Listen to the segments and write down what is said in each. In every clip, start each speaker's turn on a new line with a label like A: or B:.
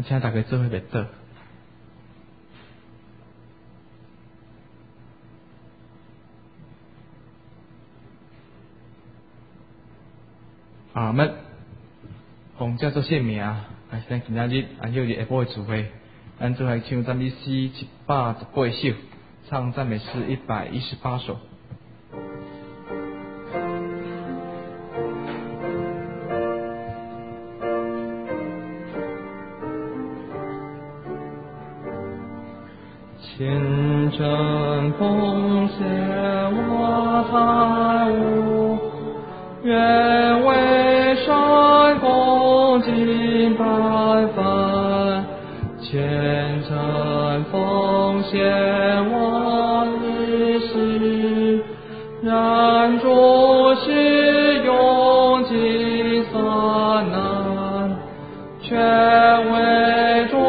A: 请大家做伙来祷。阿们，奉叫做圣名，咱今仔日安息日下晡的聚会，咱做来唱赞美诗118首，唱赞美诗118首。千乘风险我海无，愿为山公尽半分。千乘风险我一时，然主是用尽所能，全为主。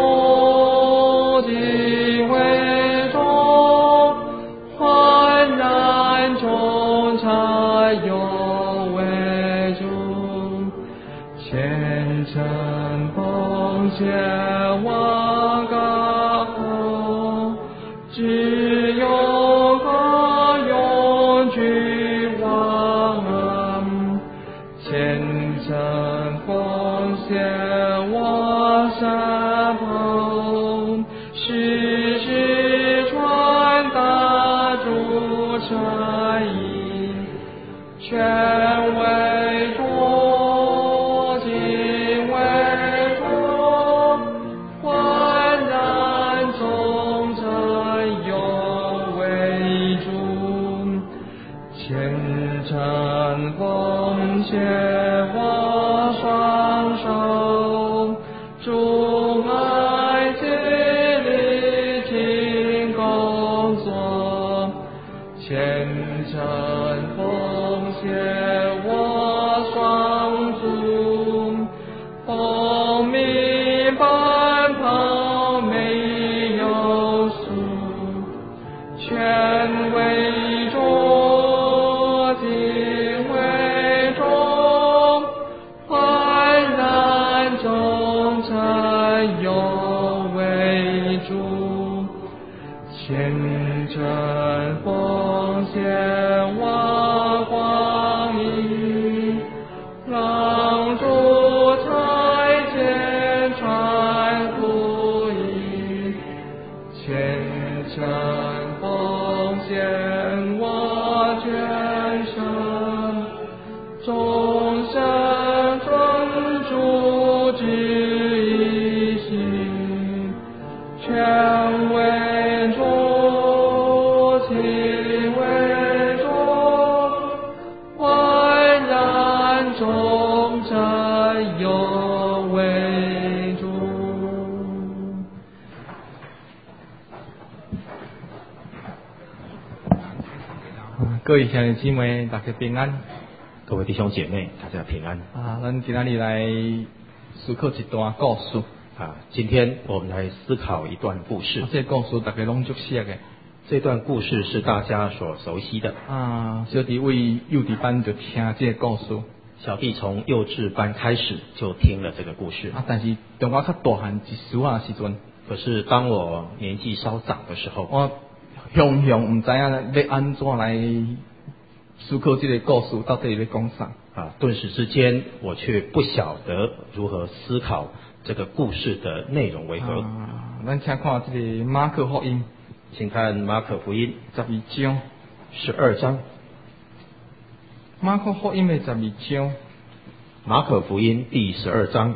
A: 千万个后，只有个永居忘恩。虔诚奉献我身旁，时时传达主诚意，全为主。我双手，主爱竭力勤工作，虔诚奉献我双足，奉命奔跑没有数，全为主。虔诚奉献我光阴，让主才见传福音。虔诚奉献我全身，终身尊主旨意行，全为各位兄弟姊妹，大家平安。
B: 各位弟兄姐妹，大家平安。
A: 咱今天来思考一段故事。
B: 今天我们来思考一段故事。
A: 这故事大家拢熟悉的。
B: 这段故事是大家所熟悉的。
A: 小弟为幼稚班就听这个故事。
B: 小弟从幼稚班开始就听了这个故事。
A: 但是当我较大汉一时时阵，
B: 可是当我年纪稍长的时候，
A: 我常常唔知影要安怎来思考这个故事到底在讲啥。
B: 顿时之间，我却不晓得如何思考这个故事的内容为何。
A: 咱请看这个马可福音，
B: 请看马可福音12章。
A: 马可福音的12章。
B: 马可福音第12章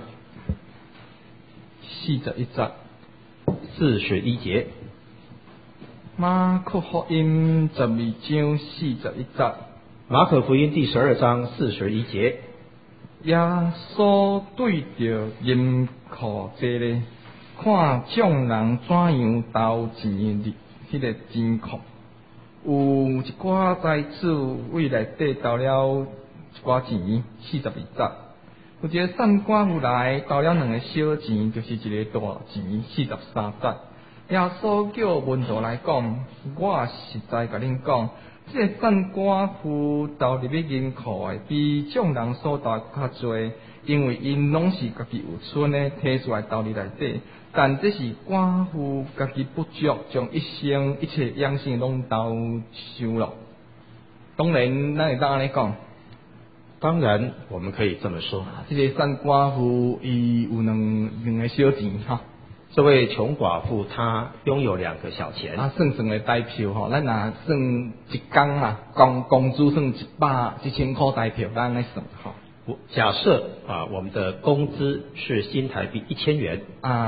A: 41节。马可福音12章41节。
B: 马可福音第12章41节。
A: 耶稣对着银库坐咧，看众人怎样投钱入迄个金库。有一寡财主为内底投了一寡钱，42节。有一个散寡妇来投了2个小钱，就是一个大钱，43节。耶稣叫门徒来讲，我实在甲恁讲，这个散寡妇投入去银库的，比众人所投较多， 因为因拢是家己有剩的摕出来兜里内底，但这是寡妇家己不足，将一生一切养生拢兜收了。当然，咱会当安尼讲。
B: 当然，我们可以这么说。
A: 这个产寡妇伊有两个小钱哈。
B: 这位穷寡妇她拥有2个小钱。
A: 算的台票吼，咱若算一工啊，工资算1000块台票，咱来算吼。
B: 假设我们的工资是新台币1000元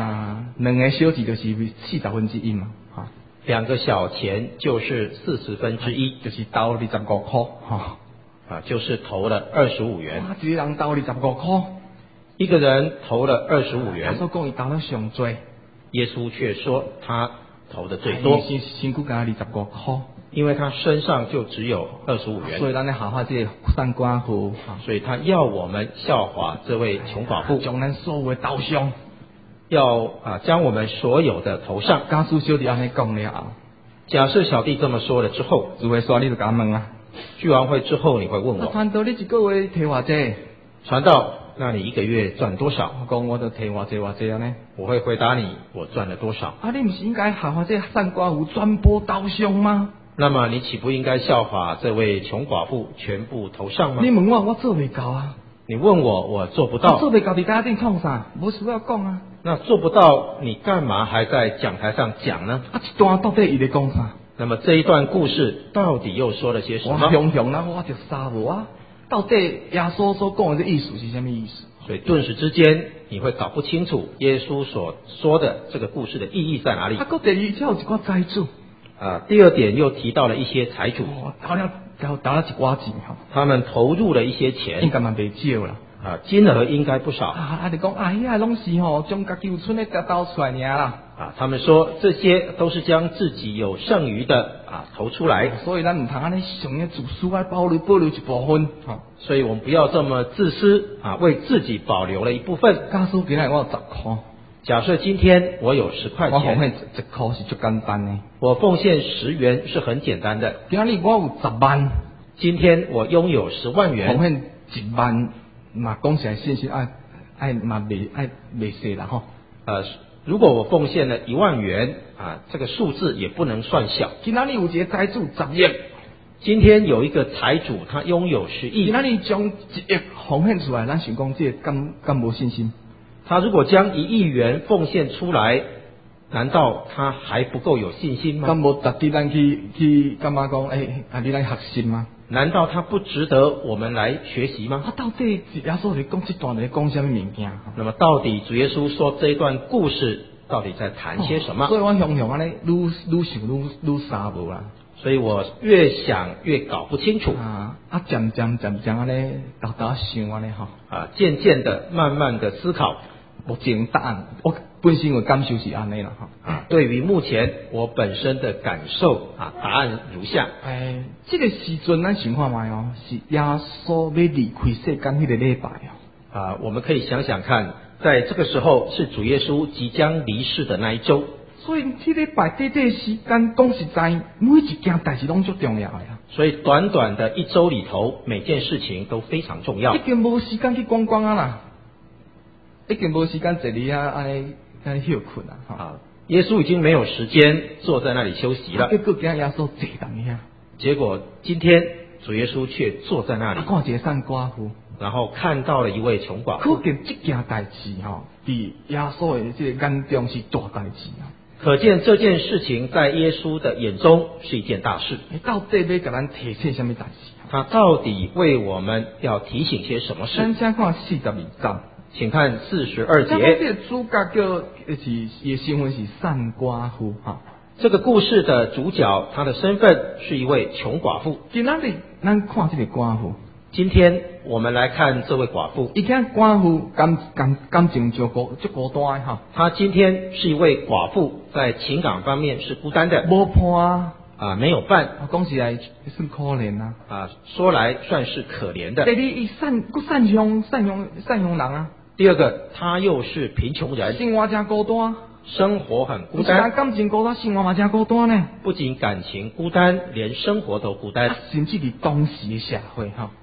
A: 2个小钱就是1/40嘛，哈
B: ，2个小钱就是1/40，
A: 就是投25块，哈
B: 就是投了25元。
A: 哇，一个人投25块，
B: 一个人投了25元。
A: 所以讲伊投了上多，
B: 耶稣却说他投的最多，
A: 身躯加25块。
B: 因为他身上就只有25元，
A: 所以咱咧效法这个产寡妇，
B: 所以他要我们效法这位穷寡妇，
A: 将咱所有的投上，
B: 要将我们所有的投上。
A: 假使小弟安尼讲了后，
B: 假设小弟这么说了之后，
A: 聚会说你就甲问啊，
B: 聚完会之后你会问我，
A: 传道你一个月摕偌济？
B: 传道，那你1个月赚多少？
A: 我讲我就摕偌济安尼，
B: 我会回答你我赚了多少。
A: 你不是应该效法这产寡妇全部投上吗？
B: 那么你岂不应该效法这位穷寡妇全部投上吗？
A: 你问我做未到啊。
B: 你问我做不到。
A: 做未到，你家顶创啥？无需要讲啊。
B: 那做不到，你干嘛还在讲台上讲呢？
A: 一段到底伊在讲啥？
B: 那么这一段故事到底又说了些什么？
A: 我雄雄我就傻无啊！到底耶稣所讲的这意思是什么意思？
B: 所以顿时之间你会搞不清楚耶稣所说的这个故事的意义在哪里。
A: 第二有一寡财主。
B: 第二点又提到了一些财主，
A: 投了一寡钱哈，
B: 他们投入了一些钱，
A: 应该嘛袂少啦，
B: 金额应该不少。
A: 你讲遐拢是将家己有剩的投出来尔啦。
B: 他们说这些都是将自己有剩余的投出来，
A: 所以咱唔通安尼想要自私保留一部分。
B: 所以我们不要这么自私为自己保留了一部分。
A: 假使今日我有10块。
B: 假设今天我有10块钱，
A: 我奉献1块是最简单的。
B: 我奉献10元是很简单的。
A: 今日我有10万，
B: 今天我拥有10万元，
A: 奉献1万嘛，讲起来信心爱嘛袂细啦吼。
B: 如果我奉献了1万元这个数字也不能算小。
A: 今天有一个财主10亿，
B: 今天有一个财主他拥有10亿，
A: 今天将1亿奉献出来，咱想讲这敢无信心？
B: 他如果将1亿元奉献出来，难道他还不够有信心吗？
A: 敢无值得咱去干嘛讲？你来学习吗？
B: 难道他不值得我们来学习吗？
A: 到底耶稣在讲这段在讲什么物件？
B: 那么到底主耶稣说这一段故事到底在谈些什么？
A: 所以我想安尼愈想愈傻无啦。
B: 所以我越想越搞不清楚
A: 渐渐安尼倒想安尼
B: 渐渐的慢慢的思考。
A: 目前答案，我本身的感受是安尼啦
B: 对于目前我本身的感受答案如下。
A: 这个时阵咱想看卖是耶稣要离开世间迄个礼拜
B: 我们可以想想看，在这个时候是主耶稣即将离世的那一周。
A: 所以这礼拜短时间，讲实在，每一件代志拢最重要的
B: 所以短短的1周里头，每件事情都非常重要。
A: 已经无时间去观光啦，已经无时间坐里安尼休困啦
B: 耶稣已经没有时间坐在那里休息了。
A: 结果今日耶稣坐等下，
B: 结果今天主耶稣却坐在那里，
A: 看一个产寡妇，
B: 然后看到了一位穷寡妇。
A: 可见这件代志伫耶稣的这个眼中是大代志
B: 可见这件事情在耶稣的眼中是一件大事。
A: 到底要给咱提醒什么代志？
B: 他到底为我们要提醒些什么事？
A: 咱先看42章，
B: 请看42节。
A: 这个主角叫也身份是产寡妇
B: 这个故事的主角，他的身份是一位穷寡妇。
A: 今仔日咱看这个寡妇。
B: 今天我们来看这位寡妇。
A: 伊看寡妇感情就孤单
B: 她今天是一位寡妇，在情感方面是孤单的，
A: 无伴
B: 没有伴。
A: 讲起来算可怜
B: 说来算是可怜的。
A: 第二，伊善良人
B: 第二个，他又是贫穷人，
A: 生活真孤单，
B: 生活很孤单，
A: 感情孤单，生活嘛真孤单呢。
B: 不仅感情孤单，连生活都孤单。
A: 甚至伫当时的社会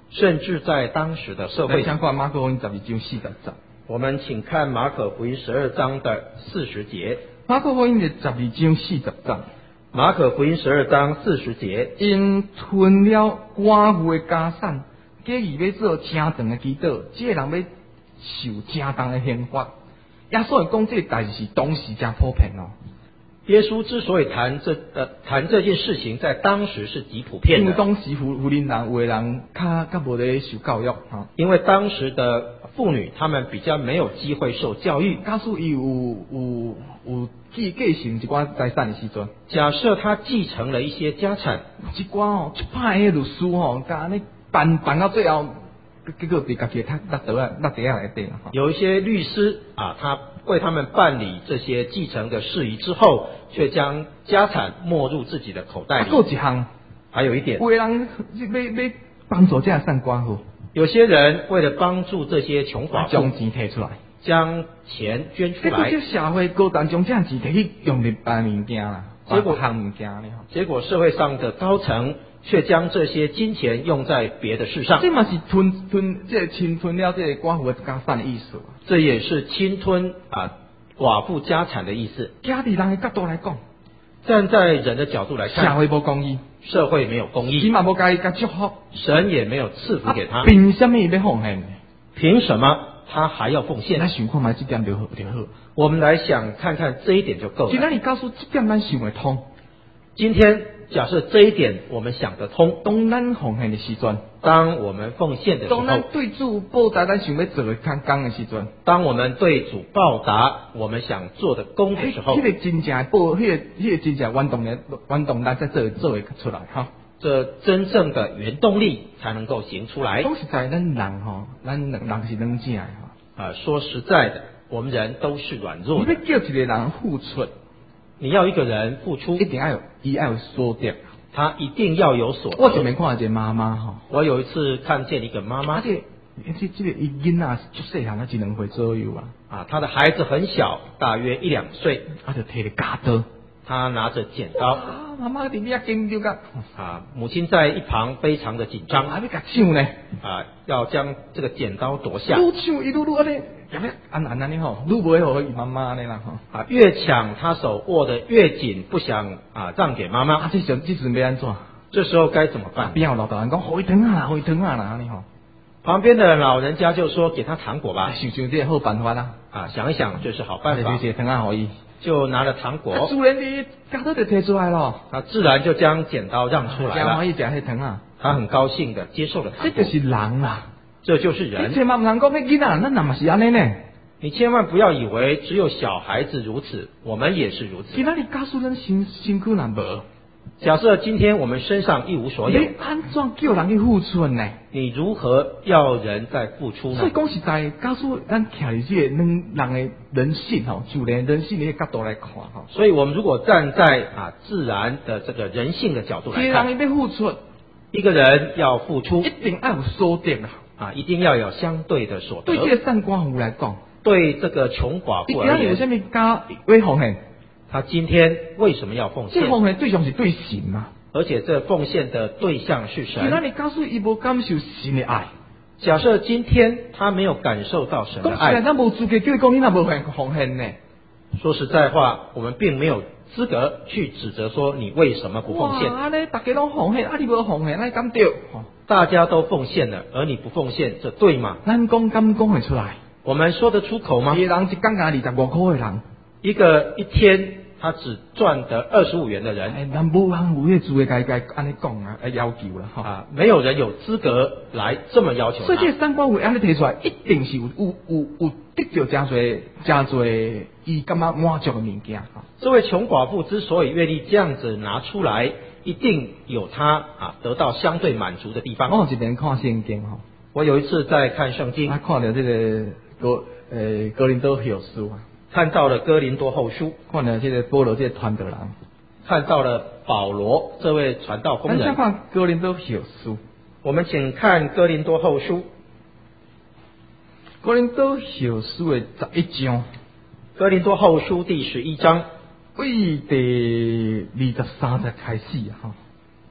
B: 甚至在当时的社会。
A: 来请看马可福音12章40节。
B: 我们请看马可福音12章的40节。
A: 马可福音的12章40节。
B: 马可福音12章40节，
A: 因吞了寡妇的家产，假意要做正当的祈祷，这个人要受正当的刑罚。耶稣会讲这个代志是当时真普遍哦。
B: 耶稣之所以谈这件事情，在当时是极普遍的，
A: 因为当时妇人人有的人较无咧受教育哈。
B: 因为当时的妇女她们比较没有机会受教育。
A: 假使伊有继承一寡财产的时阵，
B: 假设他继承了一些家产，
A: 一寡哦出歹的律师吼，甲安尼办到最后，结果被家己落地下内底啦。
B: 有一些律师啊，他为他们办理这些继承的事宜之后，却将家产没入自己的口袋里。
A: 还有一项，
B: 还有一点，
A: 有的人要帮助这些善寡妇，
B: 有些人为了帮助这些穷寡妇，
A: 将钱摕出来。
B: 将钱捐出来，
A: 结果这社会高层将这钱摕去用嚟办物件啦，
B: 结果
A: 行物件呢。
B: 结果社会上的高层却将这些金钱用在别的事上。
A: 这嘛是侵吞了这个寡妇的家产的意思。
B: 这也是侵吞寡妇家产的意思。
A: 家己人的角度来讲，
B: 站在人的角度来看，
A: 社会无公义，
B: 社会没有公义，
A: 起码无甲伊甲祝福，
B: 神也没有赐福给他。
A: 凭什么要奉献？
B: 凭什么他还要奉献？
A: 咱想看卖这点就好。
B: 我们来想看看这一点就够了。
A: 今仔日告诉这点咱想会通。
B: 今天假设这一点我们想得通，
A: 当咱奉献的时阵，
B: 当我们奉献的时候，
A: 当咱对主报答咱想要做的工的时阵，
B: 当我们对主报答我们想做的工的时候，
A: 迄个真正的迄个真正运动咱才做会出来哈。
B: 这真正的原动力才能够行出来。
A: 讲实在，咱人吼，咱人是软正的哈。
B: 说实在的，我们人都是软弱的。
A: 你要叫一个人付出，
B: 你要一个人付出，
A: 一定要有所得，
B: 他一定要有所得。
A: 我前面看到一个妈妈吼，
B: 我有一次看见一个妈妈，
A: 这个伊囡仔足细汉，一2岁左右
B: 她的孩子很小，大约1-2岁，
A: 就摕了夹刀，
B: 她拿着剪刀。
A: 妈妈弟弟啊，紧张个。
B: 母亲在一旁非常的紧张，
A: 要甲抢呢，
B: 要将这个剪刀夺下。
A: 愈抢愈安尼，安尼吼，愈袂互伊妈妈安尼啦吼。
B: 越抢他手握得越紧，不想让给妈妈。
A: 这时要安怎？
B: 这时候该怎么办？
A: 边有老大人讲，互伊糖啊，互伊糖啊啦，安尼吼。
B: 旁边的老人家就说：“给他糖果吧。”
A: 想这好办法啦。
B: 想一想这是好办法。
A: 糖啊，互伊。
B: 就拿了糖果，
A: 自然你夹刀就摕出来了，
B: 他自然就将剪刀让出来了。
A: 欢喜吃迄糖啊，
B: 他很高兴的接受了糖果。
A: 这就是人啦，
B: 这就是人。
A: 你千万不能讲迄囡仔，咱那嘛是安尼呢。
B: 你千万不要以为只有小孩子如此，我们也是如此。
A: 今仔日假使咱身躯若无，
B: 假设今天我们身上一无所有，
A: 你安怎叫人去付出呢？
B: 你如何要人在付出呢？
A: 所以讲实在，假使咱徛伫这个人的人性吼，就连人性的角度来看吼，
B: 所以我们如果站在自然的这个人性的角度来看，
A: 人要付出，
B: 一个人要付出，
A: 一定要有所得
B: 一定要有相对的所得。
A: 对这个善寡妇来讲，
B: 对这个穷寡妇而言，
A: 有什么加为奉献？
B: 他今天为什么要奉献？
A: 这奉献对象是对神嘛？
B: 而且这奉献的对象是神。
A: 那你假使伊无感受神的爱，
B: 假设今天他没有感受到神的爱，
A: 咱无资格叫伊讲你若无奉献呢？
B: 说实在话，我们并没有资格去指责说你为什么不奉献。
A: 哇，大家都奉献，你无奉献，那敢对？
B: 大家都奉献了，而你不奉献，这对吗？
A: 咱敢讲会出来？
B: 我们说得出口吗？
A: 一个人一天拿25块的人，
B: 一天他只赚得25元的人，
A: 咱无人有迄资格该安尼讲要求啦
B: 没有人有资格来这么要求他。
A: 所以这三官会安尼提出来，一定是有得到真侪伊感觉满足的物件。
B: 这位穷寡妇之所以愿意这样子拿出来，一定有他得到相对满足的地方。
A: 我有一边看圣经
B: 我有一次在看圣经，
A: 看到这个哥林多后书
B: 看到了哥林多后书，
A: 看到这个保罗这个传道人，
B: 看到了保罗这位传道工人。
A: 再看哥林多后书，
B: 我们请看哥林多后书，
A: 哥林多后书的11章，
B: 哥林多后书第11章，
A: 为第23节开始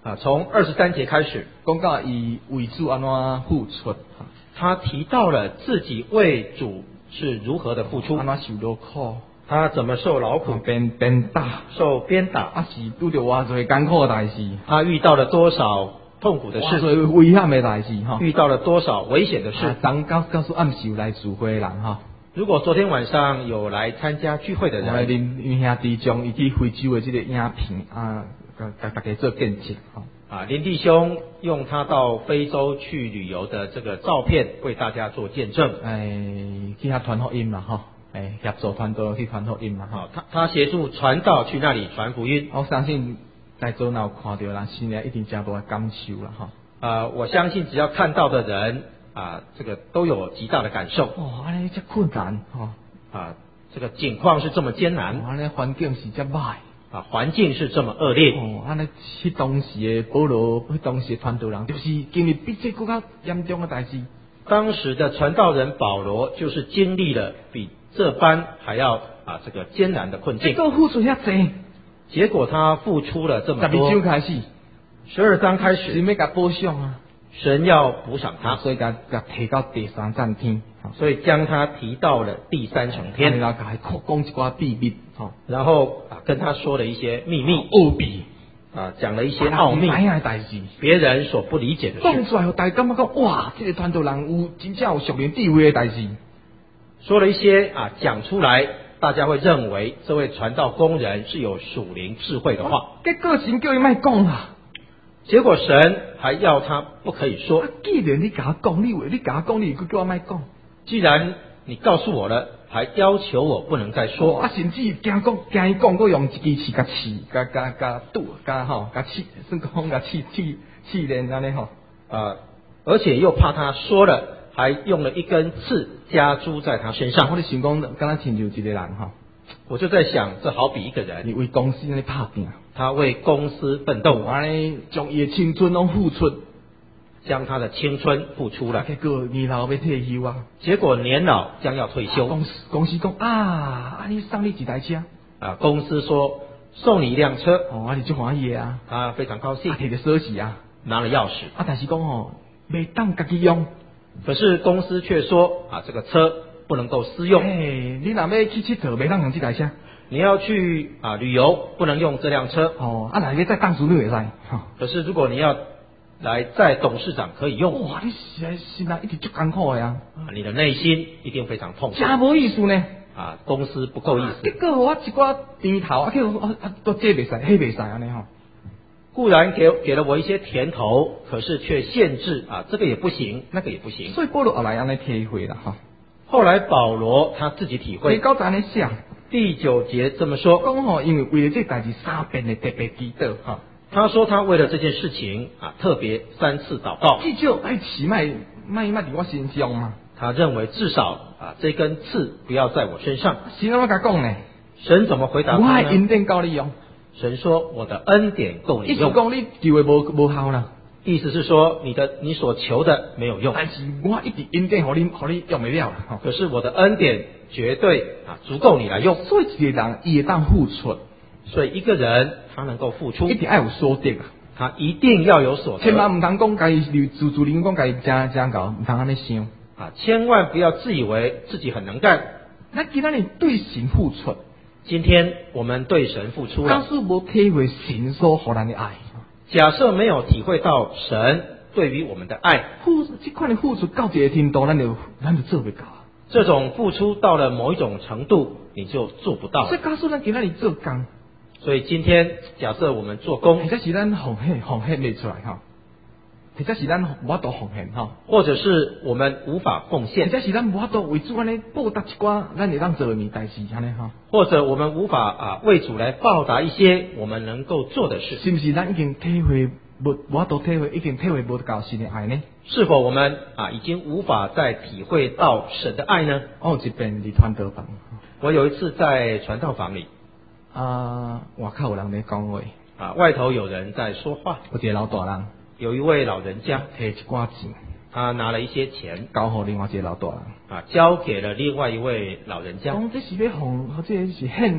B: 从23节开始，
A: 讲到伊为主安怎付出，
B: 他提到了自己为主是如何的付出，
A: 安怎受劳苦，
B: 他怎么受劳苦、
A: 鞭打，
B: 受鞭打，
A: 啊是拄着偌侪艰苦的代志，
B: 他遇到了多少痛苦的
A: 偌
B: 事，
A: 侪危险的代志哈。
B: 遇到了多少危险的事。
A: 当时暗时有来聚会的人哈，
B: 如果昨天晚上有来参加聚会的
A: 我
B: 人，
A: 林兄弟将伊去非洲的这个影片甲大家做见证哈。
B: 林弟兄用他到非洲去旅游的这个照片为大家做见证。
A: 去遐传福音啦哈，协助传道去传福音啦哈。
B: 他协助传道去那里传福音。
A: 我相信在座若有看到人，心里一定真大的感受啦哈。
B: 我相信只要看到的人这个都有极大的感受。
A: 安尼这困难
B: 这个境况是这么艰难，
A: 安尼环境是这歹。
B: 环境是这么恶劣。
A: 安尼迄当时的保罗，迄当时的传道人，就是经历比这更加严重的代志。
B: 当时的传道人保罗，就是经历了比这般还要这个艰难的困境。
A: 结果付出遐济，
B: 结果他付出了这么多。
A: 12章开始
B: ，12章开始，
A: 神要甲补偿啊，
B: 神要补偿他，
A: 所以甲提到第3层天，
B: 所以将他提到了第3层天，
A: 然后甲讲一寡秘密，
B: 然后跟他说了一些秘密、
A: 奥秘，
B: 讲了一些奥秘，别人所不理解的事，
A: 讲出来，大家感觉讲哇，这个传道人有真正有属灵地位的代志，
B: 说了一些讲出来，大家会认为这位传道工人是有属灵智慧的话。
A: 结果神叫伊莫讲啦，
B: 结果神还要他不可以说。
A: 既然你甲我讲，你甲我讲，你又叫我莫讲。
B: 既然你告诉我了，还要求我不能再说。
A: 甚至惊伊讲，我用一支刺甲刺，甲堵，甲刺，算讲甲刺连安尼吼。
B: 而且又怕他说了，还用了一根刺加诸在他身上。
A: 我咧想讲，敢若亲像一个人哈。
B: 我就在想，这好比一个人，
A: 你为公司安尼拍拼，
B: 他为公司奋斗，
A: 安尼将伊的青春拢付出，
B: 将他的青春付出了，
A: 结果年老要退休啊！
B: 结果年老将要退休，
A: 公司讲你送你一台车
B: 公司说送你一辆车，
A: 你就欢喜啊！
B: 他非常高兴，
A: 摕着锁匙啊，
B: 拿了钥匙
A: 但是讲袂当家己用，
B: 可是公司却说这个车不能够私用。
A: 你若要去佚佗，袂当用这台车。
B: 你要去旅游，不能用这辆车。
A: 若要再当主任会使。
B: 可是如果你要来载董事长可以用。
A: 哇，你心内一直足艰苦的啊！
B: 你的内心一定非常痛苦。
A: 真无意思呢。
B: 公司不够意思。
A: 结果我一寡甜头，都这袂使，迄袂使安尼吼。
B: 固然给了我一些甜头，可是却限制这个也不行，那个也不行。
A: 所以保罗后来安尼体会了哈。
B: 后来保罗他自己体会。
A: 第9章咧写，
B: 第9节这么说，
A: 讲因为为了这代志3遍的特别祈祷哈。
B: 他说他为了这件事情特别3次祷告。
A: 至少起码伫我身上嘛。
B: 他认为至少这根刺不要在我身上。
A: 神怎么甲讲呢？
B: 神怎么回答他呢？
A: 我恩典够你用。
B: 神说我的恩典够你用。
A: 意思讲你求的无效啦。
B: 意思是说你所求的没有用。
A: 但是我一直恩典，互你用不了啦。
B: 可是我的恩典绝对足够你来用。
A: 所以一个人伊会当付出。
B: 所以一个人他能够付出，
A: 一定要有所得啊！
B: 他一定要有所得。
A: 千万唔通讲家己自灵讲家己真搞，唔通安尼想
B: 千万不要自以为自己很能干。
A: 那今仔日对神付出，
B: 今天我们对神付出了，
A: 假使无体会神所予咱的爱，
B: 假设没有体会到神对于我们的爱，
A: 这款的付出到一个程度，咱就做不到。
B: 这种付出到了某一种程度，你就做不到。
A: 所以假使咱今仔日做工。
B: 所以今天假设我们做工，
A: 或者是咱奉献未出来哈，或者是咱无法度奉献哈，
B: 或者是我们无法奉献，
A: 或者是咱无法度为主安尼报答一寡咱会当做的代志安尼哈，
B: 或者我们无法为主来报答一些我们能够做的事，
A: 是不是咱已经体会无法度体会，已经体会无到神的爱呢？
B: 是否我们已经无法再体会到神的爱呢？
A: 这边伫传道房，
B: 我有一次在传道房里。
A: 外口有人在讲话，
B: 外头有人在说话。
A: 有一个老大人，
B: 有一位老人家
A: 摕一寡钱，
B: 他拿了一些钱，
A: 交给另外一个老大人，
B: 交给了另外一位老人家。
A: 这是要奉，或者是献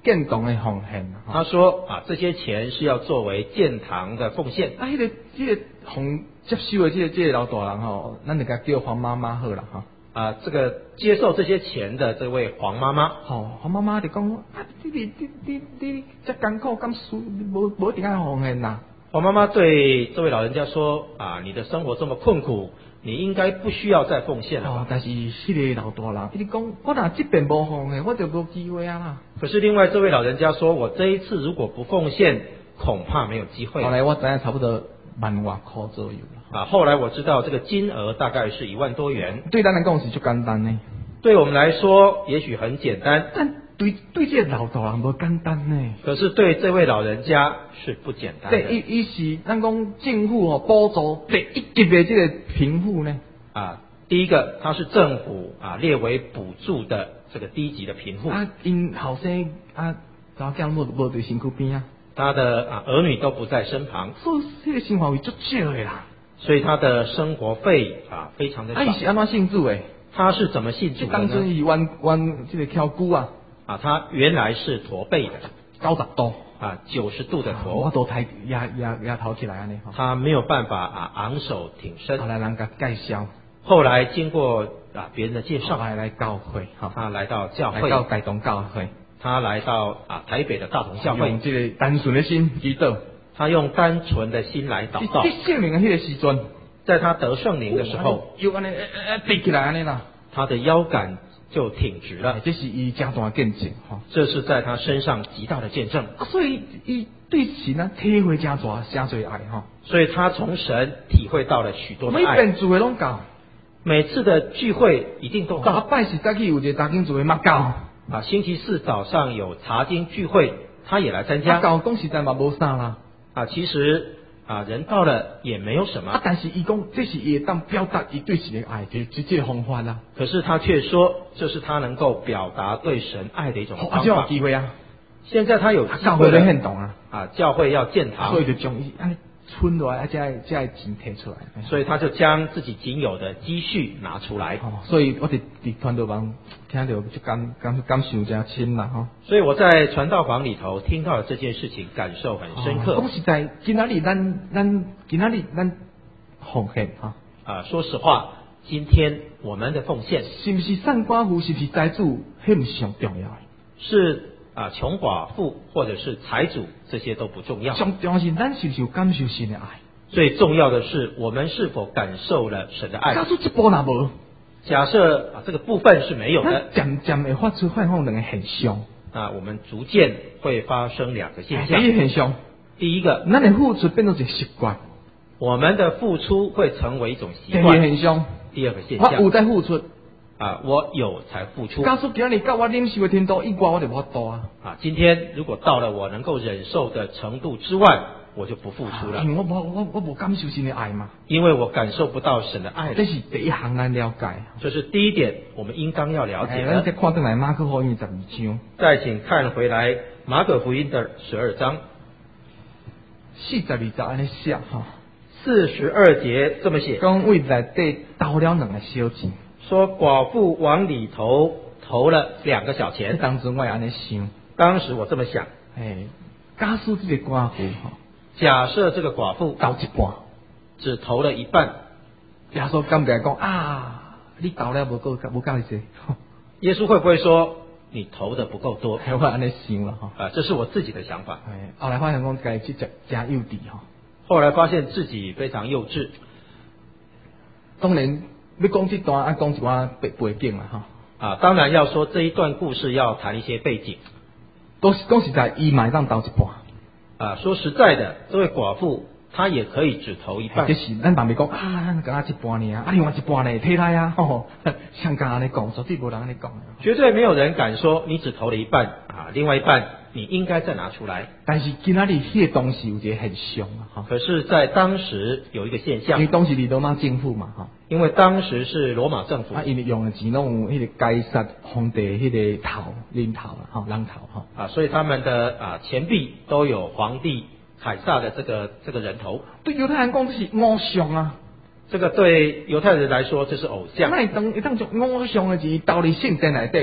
A: 建堂的奉献啦。
B: 他说啊，这些钱是要作为建堂的奉献。
A: 啊，这个奉接受的这个老大人吼，咱就甲叫黄妈妈好啦哈。
B: 啊，这个接受这些钱的这位黄妈妈，
A: 黄妈妈就讲啊，你这艰苦咁输，无一定要奉献呐。
B: 黄妈妈对这位老人家说啊，你的生活这么困苦，你应该不需要再奉献了吧。
A: 但是迄个老大人，伊讲我若这边无奉献，我就无机会啊啦。
B: 可是另外这位老人家说，我这一次如果不奉献，恐怕没有机会。
A: 后来我知影差不多10000块左右啦。
B: 后来我知道这个金额大概是1万多元。
A: 对咱来讲是最简单呢。
B: 对我们来说也许很简单，
A: 但对这个老大人无简单呢。
B: 可是对这位老人家是不简单的。
A: 对，伊是咱讲政府补助第一级的这个贫户呢。
B: 第一个他是政府列为补助的这个低级的贫户。
A: 因后生查某囝无对身躯边啊。
B: 他的儿女都不在身旁，
A: 所以这个生活费足少的啦。
B: 所以他的生活费非常的少。
A: 伊是安怎信主的？
B: 他是怎么信主的呢？
A: 当初伊弯这个翘骨啊。
B: 他原来是驼背的
A: ，90度
B: 90度的驼。
A: 我都抬压头起来安尼。
B: 他没有办法昂首挺身。
A: 后来人家介绍，
B: 后来经过别人的介绍，
A: 来教会，
B: 他来到教会，
A: 来到大同教会，
B: 他来到台北的大同教会，
A: 用这个单纯的心祈祷，
B: 他用单纯的心来祷告。
A: 圣灵的迄个时阵，
B: 在他得圣灵的时候，
A: 又安尼立起来安尼啦，
B: 他的腰杆就挺直了。
A: 这是伊加大见证
B: 这是在他身上极大的见证。
A: 所以伊对神啊体会真多爱
B: 所以他从神体会到了许多的爱。
A: 每遍聚会拢到，
B: 每次的聚会一定都到。
A: 拜时早起有一个查经聚会嘛到。
B: 星期四早上有查经聚会，他也来参加。
A: 到讲实在嘛无啥啦。
B: 其实人到了也没有什么。
A: 但是伊讲这是伊当表达伊对神的爱，这个方法啦。
B: 可是他却说，这是他能够表达对神爱的一种方法。
A: 有机会啊！
B: 现在他有机会了，
A: 教会在献堂
B: 教会要建堂，
A: 所以就将伊安尼存落来，才钱摕出来。
B: 所以他就将自己仅有的积蓄拿出来。
A: 所以我伫传道房听到就感受真深啦
B: 所以我在传道房里头听到了这件事情，感受很深刻。
A: 讲实在，今仔日咱奉献
B: 说实话，今天我们的奉献
A: 是不是散寡妇，是不是财主，迄唔上重要的。
B: 是穷寡妇或者是财主，这些都不重要。
A: 上重要是咱是不是有感受神的爱。
B: 最重要的是我们是否感受了神的爱。
A: 假设这波若无，
B: 假设这个部分是没有的，
A: 渐渐会发生两个现象。
B: 我们逐渐会发生2个现象。
A: 第一现象，
B: 第一个，
A: 咱的付出变成一个习惯，
B: 我们的付出会成为一种习惯。
A: 第二现象，
B: 第二个现象，
A: 我有在付出。
B: 我有才付出。
A: 假设今日到我忍受的程度以外，我就无法度啊。
B: 今天如果到了我能够忍受的程度之外，我就不付出了。
A: 因为我无感受神的爱嘛。
B: 因为我感受不到神的爱。
A: 这是第一项咱了解。
B: 这是第一点，我们应当要了解的。
A: 咱再看回来马可福音12章。
B: 再请看回来马可福音的12章
A: 42节安尼写
B: 42节这么写：
A: 讲为内底投了2个小钱。
B: 说寡妇往里头投了2个小钱。
A: 当时我也安尼想，
B: 当时我这么想，
A: 假设这个寡妇
B: 假设这个寡妇
A: 投一半，
B: 只投了一半，
A: 耶稣敢不敢讲你投了无够意思？
B: 耶稣会不会说你投的不够多？
A: 我安尼想了
B: 这是我自己的想法。
A: 后来发现讲自己真幼稚
B: 后来发现自己非常幼稚。
A: 当然。要讲这段讲一寡背景
B: 当然要说这一段故事要谈一些背景。
A: 都是讲实在，伊买当投一半。
B: 说实在的，这位寡妇她也可以只投一半。
A: 这是咱旁边讲咱讲一半呢另外一半呢替来像刚安尼讲，绝对无人安尼讲。
B: 绝对没有人敢说你只投了一半另外一半你应该再拿出来。
A: 但是今仔日迄个东西有一个现象
B: 可是在当时有一个现象，
A: 因为当时是罗马政府嘛
B: 因为当时是罗马政府
A: 因为用的钱拢有迄个该撒皇帝迄个头人头人头
B: 所以他们的钱币都有皇帝凯撒的这个人头。
A: 对犹太人讲这是偶像
B: 这个对犹太人来说这是偶像。
A: 那当就偶像的钱投入圣殿内底咧。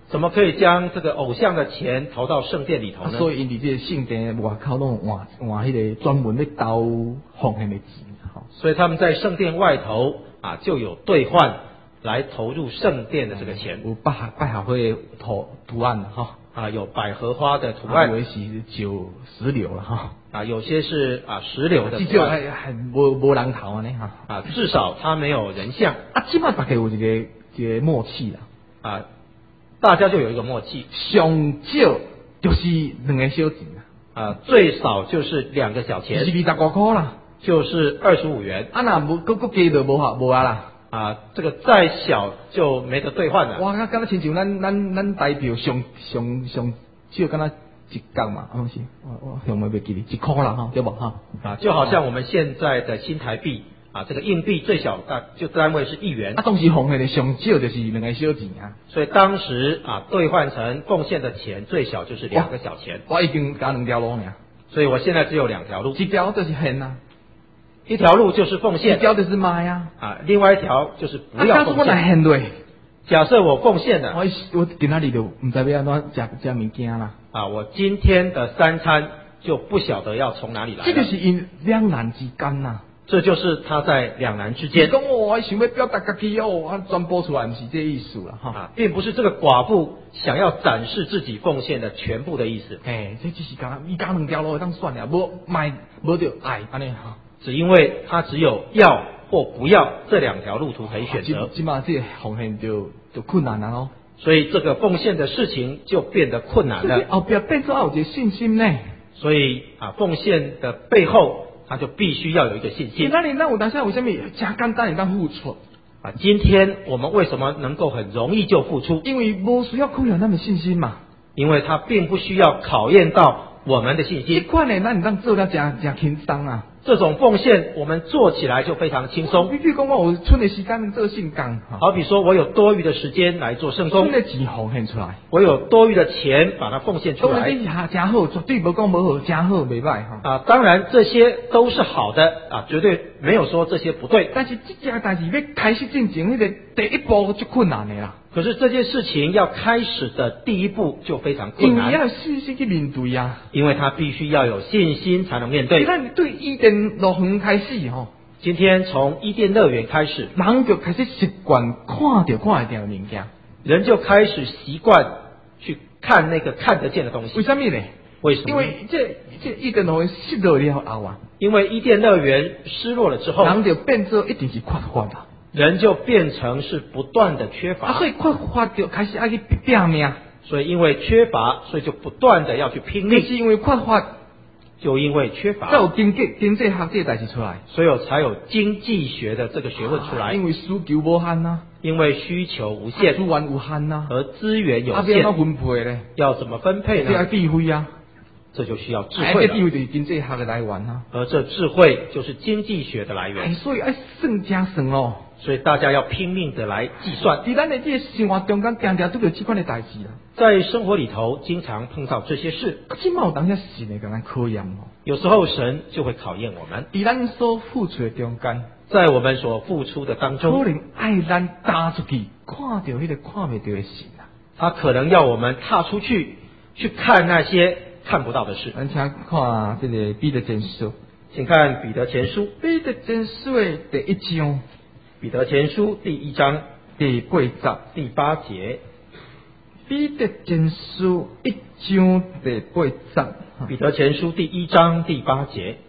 B: 怎么可以将这个偶像的钱投到圣殿里头呢？
A: 所以因伫这个圣殿外口拢换迄个专门咧投奉献的钱，
B: 所以他们在圣殿外头就有兑换来投入圣殿的这个钱。
A: 有百合花的图案
B: 有百合花的图案，
A: 有的是就石榴了
B: 有些是石榴的图案，
A: 至少还无人头安尼
B: 至少它没有人像
A: 即摆大家有一个默契啦
B: 大家就有一个默契，
A: 上少就是2个小钱
B: 最少就是2个小钱，
A: 就是25块啦，
B: 就是25元。
A: 若无加就无啦
B: 这个再小就没得兑换了。
A: 哇，敢若亲像咱台票上少敢若1角嘛，是，我想袂记哩，1块啦对无
B: 就好像我们现在的新台币这个硬币最小就单位是1元。
A: 当时奉献的上少就是2个小钱
B: 所以当时兑换成奉献的钱最小就是2个小钱。
A: 我已经加2条路尔，
B: 所以我现在只有2条路，
A: 一条就是献
B: 一条路就是奉献，
A: 一条就是卖
B: 另外一条就是不要奉献。
A: 我来献对，
B: 假设我奉献了，
A: 我今仔日就唔知要安怎食物件啦
B: 我今天的3餐就不晓得要从哪里来了。
A: 这就是因两难之间
B: 这就是他在两难之间。
A: 讲我想要表达家己传播出来，不是这意思啦
B: 并不是这个寡妇想要展示自己奉献的全部的意思。
A: 这只是伊加2条路当算了，无着爱安尼
B: 只因为他只有要或不要这2条路途可以选择。
A: 起码这个奉献就困难了
B: 所以这个奉献的事情就变得困难了。
A: 后边变做有一个信心呢。
B: 所以奉献的背后，他就必须要有一个信心。
A: 那有当下为什么真简单当付出
B: 今天我们为什么能够很容易就付出？
A: 因为无需要考验咱的信心嘛。
B: 因为他并不需要考验到我们的信心。
A: 这款的咱当做了真轻松
B: 这种奉献我们做起来就非常轻松。
A: 比如讲我有剩的时间做圣工
B: 好比说我有多余的时间来做圣工，
A: 剩的钱奉献出来，
B: 我有多余的钱把它奉献出来。
A: 当然这真好，绝对无讲无好，真好袂歹
B: 当然这些都是好的绝对没有说这些不对。
A: 但是这件代志要开始进行，那个第一步就困难的啦。
B: 可是这件事情要开始的第一步就非常困难，
A: 因为要信心去面对
B: 因为他必须要有信心才能面对。
A: 咱对伊甸乐园开始
B: 今天从伊甸乐园开始，
A: 人就开始习惯看得到的物件，
B: 人就开始习惯去看那个看得见的东西。
A: 为什么呢？
B: 为什么？
A: 因为这伊甸乐园失落了后
B: 因为伊甸乐园失落了之后，
A: 人就变做一定是缺乏
B: 人就变成是不断的缺乏，
A: 所以缺乏就开始要去拼命，
B: 所以因为缺乏，所以就不断的要去拼命。
A: 是因为缺乏，
B: 就因为缺乏，
A: 才有经济学这代志出来，
B: 所以才有经济学的这个学问出来。
A: 因为需求无限
B: 因为需求无限，
A: 资源有限
B: 和资源有限，
A: 要分配呢？
B: 要怎么分配呢？
A: 要智慧
B: 这就需要智慧了。
A: 智慧就是经济学的来源
B: 而这智慧就是经济学的来源。
A: 所以要算加算
B: 所以大家要拼命的来计算。
A: 在咱的这个生活中间，常常都有这款的代志
B: 在生活里头，经常碰到这些事。
A: 这有当下神会给咱考验
B: 有时候神就会考验我们。
A: 在咱所付出的中间，
B: 在我们所付出的当中，
A: 可能爱咱踏出去，看到那个看不到的神
B: 他可能要我们踏出去，去看那些看不到的事。
A: 咱请看这个彼得前书，
B: 请看彼得前书。
A: 彼得前书的第1章。
B: 彼得前书第1章
A: 第8节
B: 第8节。
A: 彼得前书1章第8节。
B: 彼得前书第1章第8节。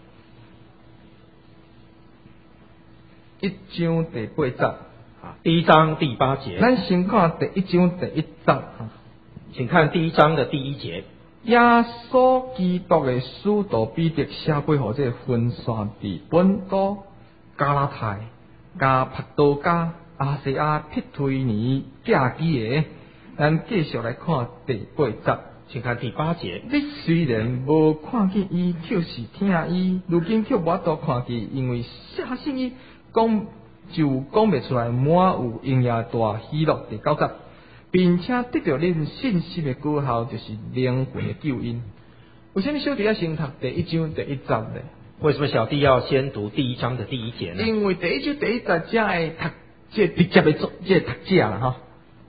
A: 1章第8节。
B: 第1章第8节。
A: 咱先看第1章第1节。
B: 请看第1章的第1节。
A: 耶稣基督的使徒彼得写给予这分散伫本都、加拉太、加帕多加、亚细亚、庇推尼、寄基的，咱继续来看第8节。
B: 请看第8节。
A: 你虽然无看见伊，就是听伊，如今却无法度看见，因为写信伊讲就讲不出来，满有应验大喜乐第9节。并且得到恁信心的果效，就是灵魂的救恩。为什么小弟要先读第1章第1节呢？
B: 为什么小弟要先读第1章的第1节呢？
A: 因为第1章第1节才会读这直接的读者啦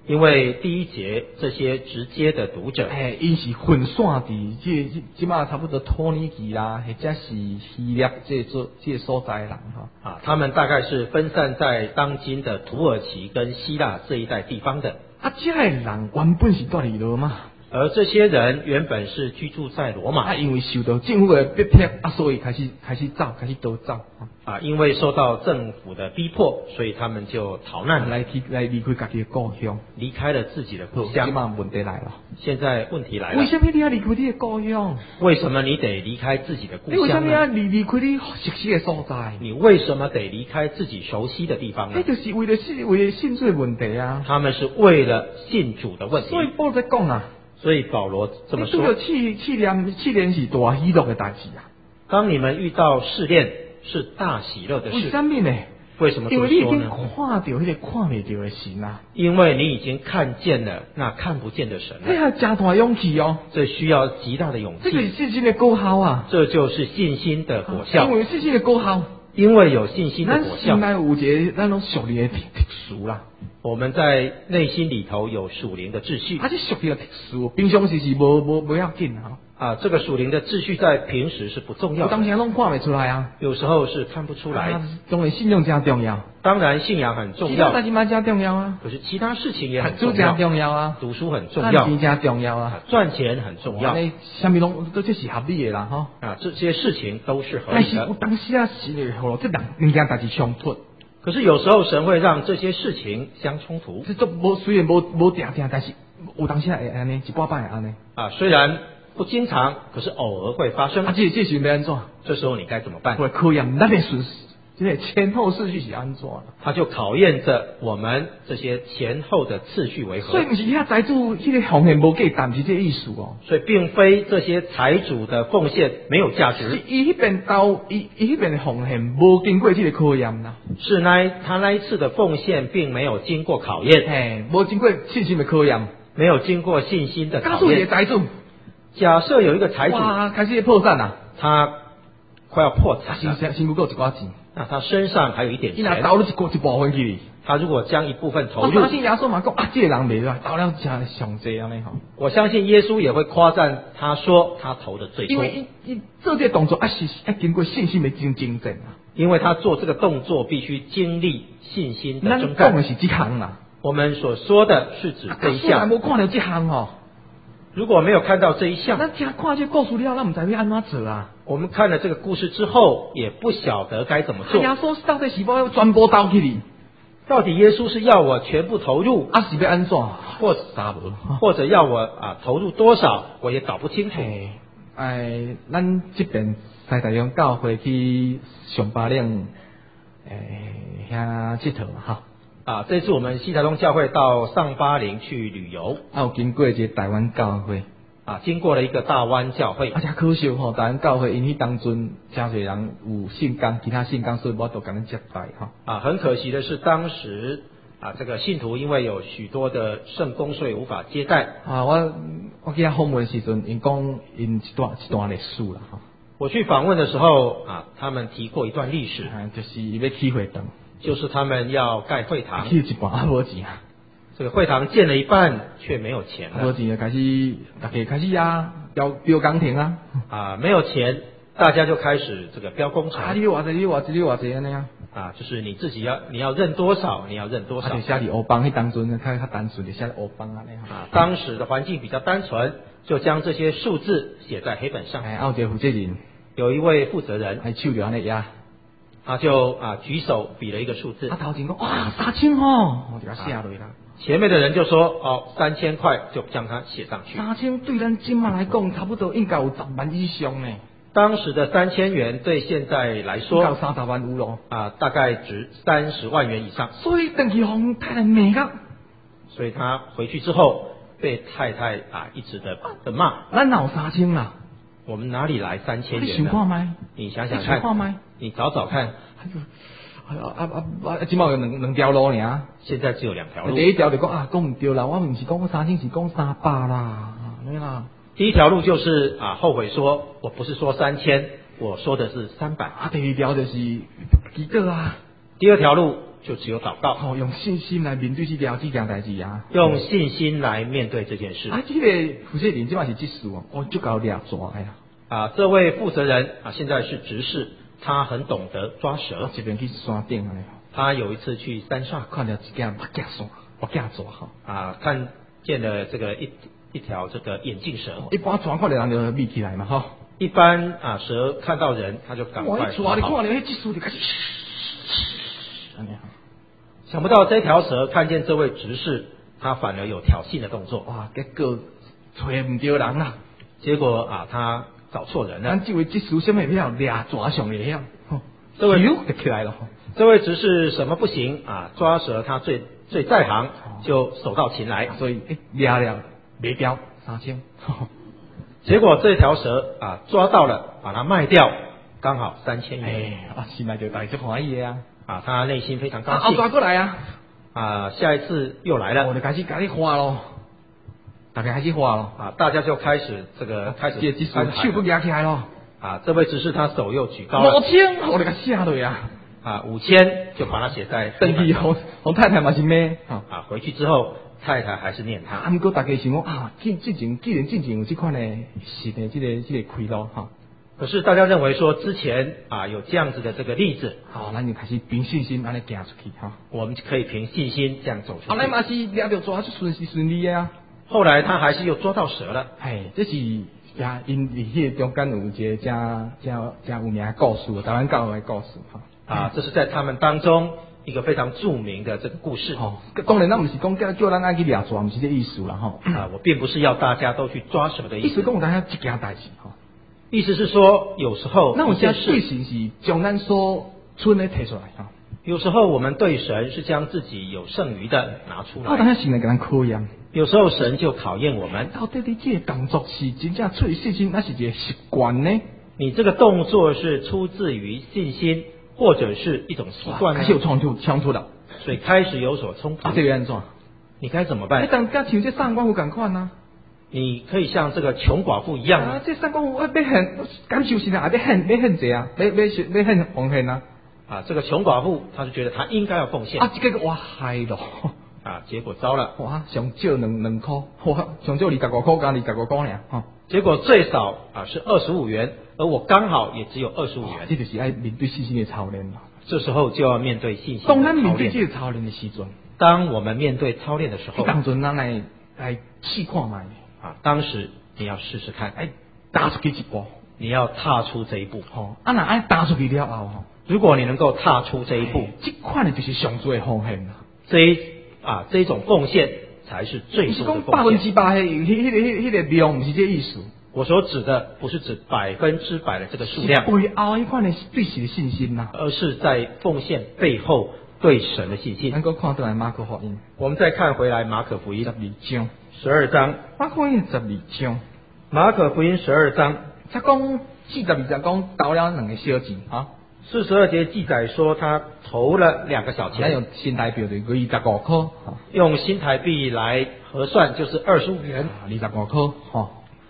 B: 因为第一节这些直接的读者，
A: 因是分散伫即马差不多土耳其啦，或者是希腊这个所在的人哈。
B: 他们大概是分散在当今的土耳其跟希腊这一带地方的。
A: 这个人原本是住伫罗马，
B: 而这些人原本是居住在罗马，
A: 因为受到政府的逼迫，所以开始走，开始逃走。
B: 因为受到政府的逼迫，所以他们就逃难
A: 来离开家己的故乡，
B: 离开了自己的故乡。
A: 问题来了，
B: 现在问题来了，
A: 为什么你要离开你的故乡？
B: 为什么你得离开自己的故乡呢？
A: 为什么要离开你熟悉的所在？
B: 你为什么得离开自己熟悉的地方呢？
A: 那就是为了信主的问题啊。
B: 他们是为了信主的问题。
A: 所以保罗在讲啊。
B: 所以保罗这么说。
A: 气炼是大喜乐的代志啊。
B: 当你们遇到试炼，是大喜乐的事。
A: 为什么呢？
B: 为什么这么说呢？
A: 因为你已经看到那个看不到的神啊。
B: 因为你已经看见了那看不见的神了。
A: 这还加大勇气哦。
B: 这需要极大的勇气。
A: 这个是信心的果效啊。
B: 这就是信心的果效。
A: 因为信心的果效。
B: 因为有信心的果效。
A: 咱有一个咱拢属灵的特殊啦。
B: 我们在内心里头有属灵的秩序。
A: 这属灵的特殊，平常时无要紧啊。
B: 这个属灵的秩序在平时是不重要的。
A: 当时拢看不出来啊。
B: 有时候是看不出来。
A: 当然信仰真重要。
B: 当然信仰很重要。
A: 其他代志嘛真重要啊。
B: 可是其他事情也很
A: 重要。重要啊。
B: 读书很重要。
A: 赚钱重要啊。
B: 赚钱很重要。
A: 什么拢都这是合理的啦哈。
B: 这些事情都是合理的。
A: 但是有当时啊，是这两件代志冲突。
B: 可是有时候神会让这些事情相冲突。
A: 虽然无定，但是有当时会安尼，一半摆会安尼。
B: 虽然不经常，可是偶尔会发生。
A: 这时要安怎？
B: 这时候你该怎么办？
A: 会考验咱的顺序，这个前后次序是安怎？
B: 他就考验着我们这些前后的次序为何。
A: 所以不是遐财主迄个奉献无价值，是这个意思哦。
B: 所以并非这些财主的奉献没有价值。
A: 是伊迄边的奉献无经过这个考验啦。
B: 是他那一次的奉献并没有经过考验，
A: 无经过信心的考验，
B: 没有经过信心的考验。
A: 财主。
B: 假设有一个财主，
A: 开始破产啦，
B: 他快要破产了，
A: 辛苦够一寡钱，
B: 那他身上还有一点钱，
A: 他投入一部分去，
B: 他如果将一部分投入，
A: 我相信耶稣嘛讲这个人袂歹，投了真上济安尼吼。
B: 我相信耶稣也会夸赞他说他投的最多，
A: 因为伊做这个动作是要经过信心的征战啊。
B: 因为他做这个动作必须经历信心的征战。
A: 咱讲的是这项啦，
B: 我们所说的是指这一项。
A: 无看到这项吼。
B: 如果没有看到这一项，
A: 那看这故事了，那唔知要安怎做啊？
B: 我们看了这个故事之后，也不晓得该怎么做。
A: 耶稣到底是要全部投去哩？
B: 到底耶稣是要我全部投入，
A: 是要安怎？
B: 或者要我投入多少，我也搞不清楚。
A: 咱这边西大勇教会去上巴岭，遐佚佗哈。
B: 这次我们西台东教会到上巴陵去旅游，
A: 有经过一个台湾教会，
B: 经过了一个大湾教会，
A: 真可惜吼，台湾教会因迄当阵真侪人有信仰，其他信仰所以我都甲咱接待哈。
B: 很可惜的是，当时这个信徒因为有许多的圣工，所以无法接待。
A: 我去遐访问的时阵，因讲因一段历史啦哈。
B: 我去访问的时候他们提过一段历史，
A: 就是要起会堂。
B: 就是他们要盖会堂，
A: 去一半无钱啊！
B: 这个会堂建了一半，却没有钱了。
A: 无钱开始大家开始标工程啊！
B: 没有钱，大家就开始这个标工程。
A: 你偌济安尼
B: 就是你自己你要认多少，你要认多少。
A: 就写伫黑板，迄当阵较单纯，就写黑板安尼
B: 当时的环境比较单纯，就将这些数字写在黑本上。
A: 有一个负责人，
B: 有一位负责人，
A: 手就安尼压。
B: 他就举手比了一个数字。
A: 头前讲哇3000哦，我就给他写落啦。
B: 前面的人就说3000块，就将它写上去。
A: 3000对咱今嘛来讲，差不多应该有10万以上呢。
B: 当时的3000元对现在来说，
A: 到30万有咯。
B: 大概值30万元以上。
A: 所以等于红太太骂个。
B: 所以他回去之后被太太一直的骂。
A: 咱哪有3000啦？
B: 我们哪里来3000元呢？
A: 你想看麦？
B: 你想想看，你找找看。
A: 今嘛有两条路尔，
B: 现在只有2条路。
A: 第一条就讲讲唔对啦，我唔是讲3000，是讲300啦，对啦。
B: 第一条路就是后悔说我不是说3000，我说的是300。
A: 第二条就是记得啊。
B: 第二条路就只有祷告，
A: 哦，用信心来面对这件代志啊，
B: 用信心来面对这件事。
A: 啊，这个负责人即嘛是执事哦，哦，就搞抓哎呀，
B: 这位负责人现在是执事，他很懂得抓蛇。
A: 这边去山顶啊，
B: 他有一次去山上，
A: 看到一件木架蛇，木架蛇哈，
B: 看见了这个一条这个眼镜蛇。
A: 一般抓看到人就闭起来嘛哈。
B: 一般蛇看到人，他就赶快
A: 抓你看到迄技术就开始，
B: 想不到这条蛇看见这位执事，他反而有挑衅的动作。
A: 哇，结果找唔到人啦。
B: 结果他找错人了。
A: 咱这位技术什么票俩抓上来呀？
B: 这位
A: 就起来了。
B: 这位执事什么不行抓蛇他最在行，就手到擒来，
A: 所以俩没标3000。
B: 结果这条蛇抓到了，把它卖掉，刚好3000元。
A: 心内就大就欢喜啊！
B: 他内心非常高兴。
A: 抓过来
B: 下一次又来了，
A: 我就开始给你花咯，大家开始花咯
B: 大家就开始
A: 手不压起来咯。
B: 这位执事他手又举高了
A: 5000，我就给吓落呀
B: ！5000就把它写在
A: 登记我太太嘛是咩
B: 回去之后。太太还是念他。
A: 不过大家想讲既然进前有这款的是的这个亏咯
B: 可是大家认为说之前有这样子的这个例子，
A: 好，那就开始凭信心安尼行出去
B: 我们可以凭信心这样走出去。
A: 那嘛是抓到抓就顺利的
B: 后来他还是又抓到蛇了。
A: 这是因迄个中间有一个真有名的故事，台湾教会的故事
B: 这是在他们当中一个非常著名的这个故事。
A: 当然咱不是讲叫咱爱去抓抓，不是这意思啦
B: 我并不是要大家都去抓蛇的意思。
A: 意思讲大家一件代志
B: 意思是说有时候
A: 那我现在事情是将咱所存的提出来
B: 有时候我们对神是将自己有剩余的拿出来。
A: 大家心里给咱考验。
B: 有时候神就考验我们，
A: 到底你这个动作是真正出于信心，还是一个习惯呢？
B: 你这个动作是出自于信心，或者是一种习惯呢？
A: 开始有冲突了，
B: 所以开始有所冲突。
A: 这个安怎？
B: 你该怎么办？
A: 当像这上官户赶快呢？
B: 你可以像这个穷寡妇一样
A: 这上官户要很感受是啊，要很这样，要很奉献
B: 这个穷寡妇，她就觉得她应该要奉献
A: 这个哇嗨咯
B: 结果糟了
A: 上少2块，上少25块加25块尔
B: 结果最少是25元，而我刚好也只有25元。
A: 这就是爱面对信心的操练了。
B: 这时候就要面对信心的操
A: 练。当咱面对
B: 这
A: 个操练的时阵，
B: 当我们面对操练的时候，
A: 当阵咱来试看卖
B: 当时你要试试看，
A: 踏出去一步，
B: 你要踏出这一步
A: 那爱踏出去了后
B: 如果你能够踏出这一步，
A: 这款的就是上最奉献了。
B: 这种奉献才是最多的奉献。
A: 100%迄个量不是这意思。
B: 我所指的不是指100%的这个数量，
A: 背后一款的对神的信心
B: 而是在奉献背后对神的信心。
A: 能够看到来马可福音，
B: 我们再看回来马可福音
A: 12章，
B: 马可福音
A: 12章，
B: 马可福音12章，
A: 他讲42节讲投了2个小钱
B: 42节记载说他投了2个小钱，
A: 用新台币就25块，
B: 用新台币来核算就是25元
A: ，25块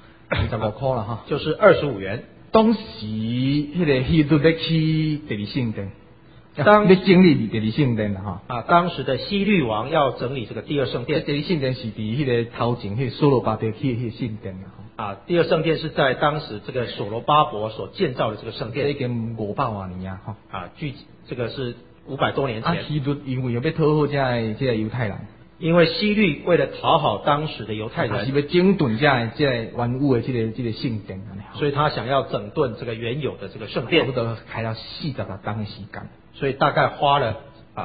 A: 25块了
B: 就是25元。
A: 当时迄个希律要去第二圣殿，要整理第二圣殿
B: 当时的希律王要整理这个第二圣殿。
A: 第二圣殿是伫迄个头前迄个所罗巴伯去迄个圣殿
B: 第二圣殿是在当时这个所罗巴伯所建造的这个圣殿，
A: 已经500多年
B: 距这个是500多年前。
A: 希律因为要讨好这个犹太人，
B: 因为希律为了讨好当时的犹太人，
A: 是要整顿这个原有的这个圣殿，
B: 所以他想要整顿这个原有的这个圣殿，
A: 差不多开了46天的时间，
B: 所以大概花了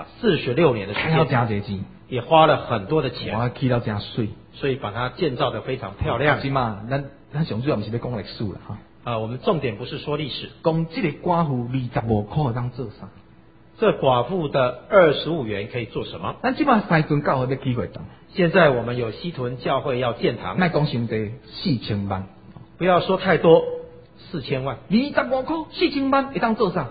B: 46年的时间，
A: 开了真多钱，
B: 也花了很多的钱，
A: 起到真水，
B: 所以把它建造得非常漂亮。
A: 是嘛？咱上主要不是要讲历史了
B: 我们重点不是说历史，
A: 讲这个寡妇25块当做啥？
B: 这寡妇的25元可以做什么？
A: 咱即摆西屯教会要起会堂，
B: 现在我们有西屯教会要建堂，
A: 卖讲伤多4000万，
B: 不要说太多，4000万
A: ，25块4000万会当做啥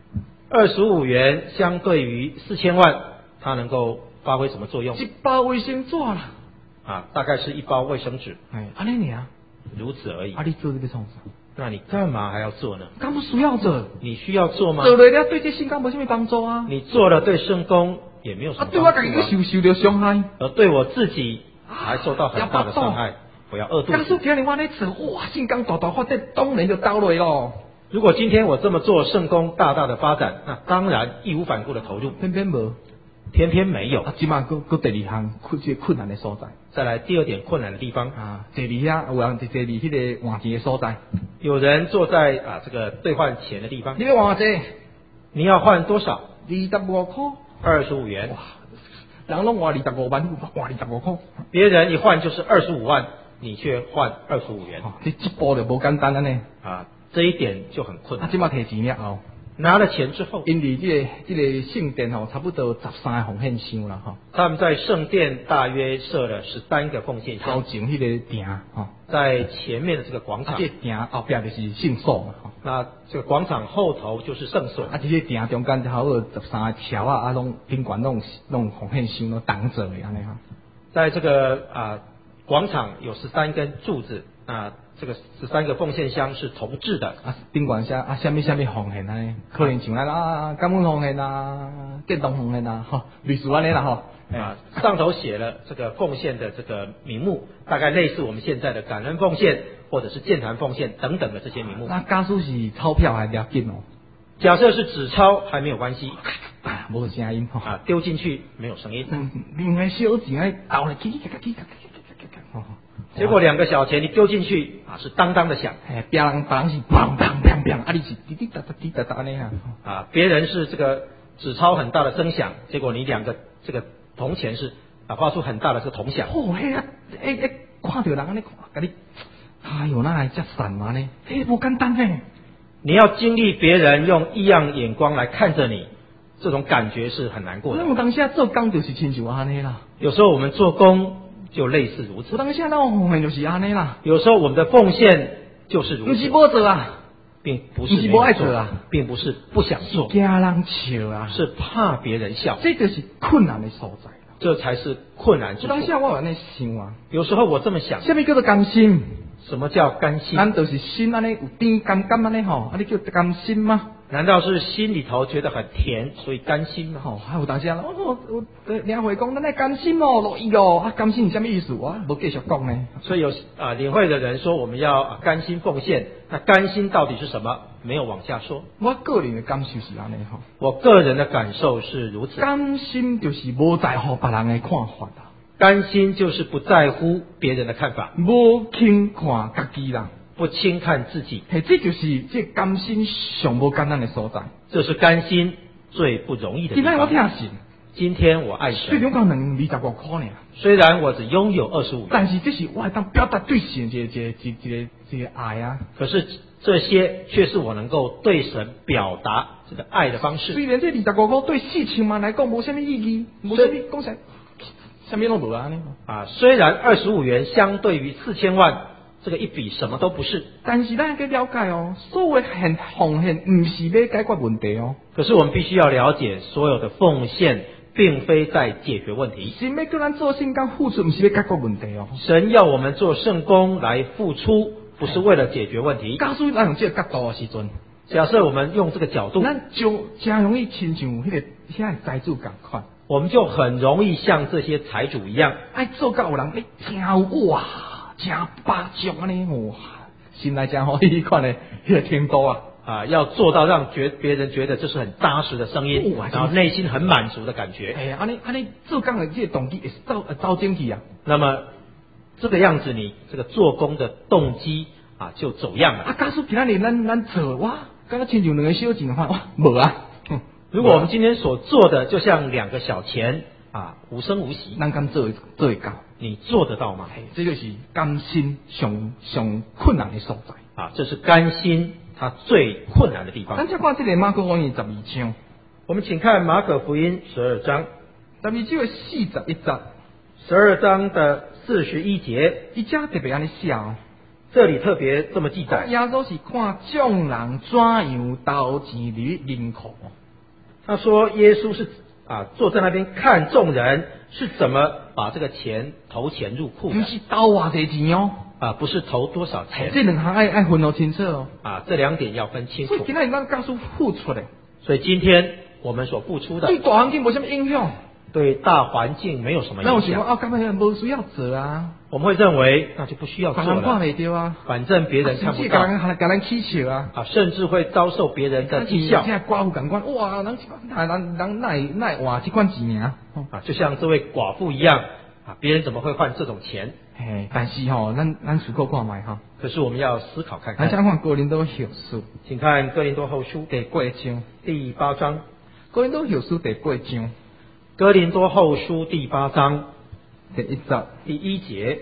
B: ？25元相对于4000万，它能够发挥什么作用？
A: 一包卫生纸啦，
B: 大概是一包卫生纸，
A: 安尼尔，
B: 如此而已。
A: 你做这个创啥？
B: 那你干嘛还要做呢？
A: 敢不需要做？
B: 你需要做吗？
A: 做了对这圣工无什么帮助啊？
B: 你做了对圣工也没有什么
A: 对
B: 帮助
A: 我自己受到伤害，
B: 而对我自己还受到很大的伤害，我要饿肚
A: 假使
B: 子。
A: 今日我咧做，哇，圣工大大发展，当然就倒落咯。
B: 如果今天我这么做，圣工大大的发展，那当然义无反顾的投入。
A: 偏偏无，
B: 偏偏没有。
A: 即马搁第二项困难的所在。
B: 再来第二点困难的地方
A: 啊，坐伫遐有人坐伫迄个换钱的所在，
B: 有人坐在这个兑换钱的地方。
A: 你要换偌济？
B: 你要换多少
A: ？25块。
B: 25元。
A: 哇，人拢换25万，换25块。
B: 别人一换就是25万，你却换25元。
A: 这步就无简单了呢。
B: 这一点就很困难。
A: 即马摕钱了后，
B: 拿了钱之后，
A: 因为这个圣殿差不多13个奉献箱啦
B: 他们在圣殿大约设了13个奉献箱。
A: 头前迄个埕
B: 在前面的这个广场。
A: 这埕后壁就是圣所嘛
B: 那这个广场后头就是圣所。
A: 这个埕中间还有13个桥拢宾馆弄奉献箱拢挡着的安尼
B: 在这个广场有13根柱子，这个13个奉献箱是铜制的。
A: 宾馆下什么奉献安尼，可能像感恩奉献电动奉献类似安尼啦
B: 上头写了这个奉献的这个名目，大概类似我们现在的感恩奉献或者是建坛奉献等等的这些名目。
A: 那假使是钞票还了紧哦。
B: 假设是纸钞还没有关系，
A: 无声音
B: 丢进去没有声音。
A: 另外小钱倒来，
B: 结果2个小钱你丢进去是当当的响。
A: 别人是砰砰砰砰，你是滴滴答答滴答答那样
B: 别人是这个纸钞很大的声响，结果你2个这个铜钱是发出很大的这个铜响。
A: 看到人安尼看，你哎呦，那还遮散嘛呢？不简单呢。
B: 你要经历别人用异样眼光来看着你，这种感觉是很难过的。
A: 我当下做工就是亲像安尼啦。
B: 有时候我们做工就类似如此。
A: 我当下那奉献就是安尼啦。
B: 有时候我们的奉献就是如此。
A: 不是无做啊，
B: 并不是
A: 不爱做啊，
B: 并不是不想做，
A: 惊人笑啊，
B: 是怕别人笑。
A: 这就是困难的所在。
B: 这才是困难之处。
A: 当下我有安尼想啊，
B: 有时候我这么想。
A: 什么叫做甘心？
B: 什么叫甘心？
A: 难道是心安尼有甜甘安尼你叫甘心吗？
B: 难道是心里头觉得很甜，所以甘心吗？
A: 还有大家我领会讲，咱来甘心乐意甘心是什么意思？我无继续讲呢。
B: 所以有领会的人说我们要甘心奉献，那甘心到底是什么？没有往下说。
A: 我个人的感受是安尼
B: 我个人的感受是如此。
A: 甘心就是无在乎别人的看法啦。
B: 甘心就是不在乎别人的看法，
A: 无轻看家己啦，
B: 不轻看自己。
A: 这就是这甘心上无简单的所在。
B: 这是甘心最不容易的地方。
A: 今天我听神，
B: 今天我爱神。
A: 最终讲25块呢。
B: 虽然我只拥有25元，
A: 但是这是我还当表达对神这个爱啊。
B: 可是这些却是我能够对神表达这个爱的方式。
A: 虽然这25块对4000万来讲无什么意义，无什么讲啥。什么都无
B: 虽然25元相对于4000万这个一笔什么都不是，
A: 但是咱要了解所有的奉献不是要解决问题
B: 可是我们必须要了解，所有的奉献并非在解决问题。
A: 神要叫咱做圣工付出，不是要解决问题
B: 神要我们做圣工来付出，不是为了解决问题。
A: 假使咱用这个角度的时阵，
B: 假设我们用这个角度，
A: 咱就真容易亲像迄个财主同款。
B: 我们就很容易像这些财主一样，
A: 爱做到有人听哇，真巴掌安尼哇，心内真好一款的迄个程度
B: 要做到让别人觉得这是很扎实的声音，然后内心很满足的感觉。
A: 安尼做工的这个动机也是走进去啊。
B: 那么这个样子，你这个做工的动机就走样了。
A: 假使今仔日咱做哇，刚刚亲像2个小钱的话，无啊。
B: 如果我们今天所做的就像2个小钱无声无息，
A: 咱敢做会到？
B: 你做得到吗？
A: 这就是甘心上困难的所在
B: 这是甘心它最困难的地方。
A: 咱再看这个马可福音12章，
B: 我们请看马可福音12章
A: 12章的41节
B: ，12章的41节，
A: 一家特别安尼写
B: 这里特别这么记载：
A: 耶稣是看众人怎样投钱入银库。
B: 他说耶稣是坐在那边看众人是怎么把这个钱投钱入库的，
A: 不是投偌济钱
B: 不是投多少钱
A: 这两项爱分好清楚哦。
B: 这2点要分清楚
A: 所以。今仔日咱教书付出的，
B: 所以今天我们所付出的
A: 对大环境无什么影响。
B: 对大环境没有什么影响。
A: 那我想讲，根本无需要做啊。
B: 我们会认为那就不需要做
A: 别人看
B: 了，
A: 袂到啊，
B: 反正别人看不
A: 甚至
B: 到
A: 甲人起笑啊。
B: 甚至会遭受别人的讥笑
A: 现在寡妇感官，哇，人哪会换这款钱啊？
B: 就像这位寡妇一样别人怎么会换这种钱？
A: 但是咱思考看卖哈。
B: 可是我们要思考看
A: 咱
B: 看。
A: 先看哥林多后书，
B: 请看哥林多后书
A: 第8章，
B: 第8章。
A: 哥林多后书第8章，
B: 哥林多后书第8章
A: 第1节，
B: 第1节。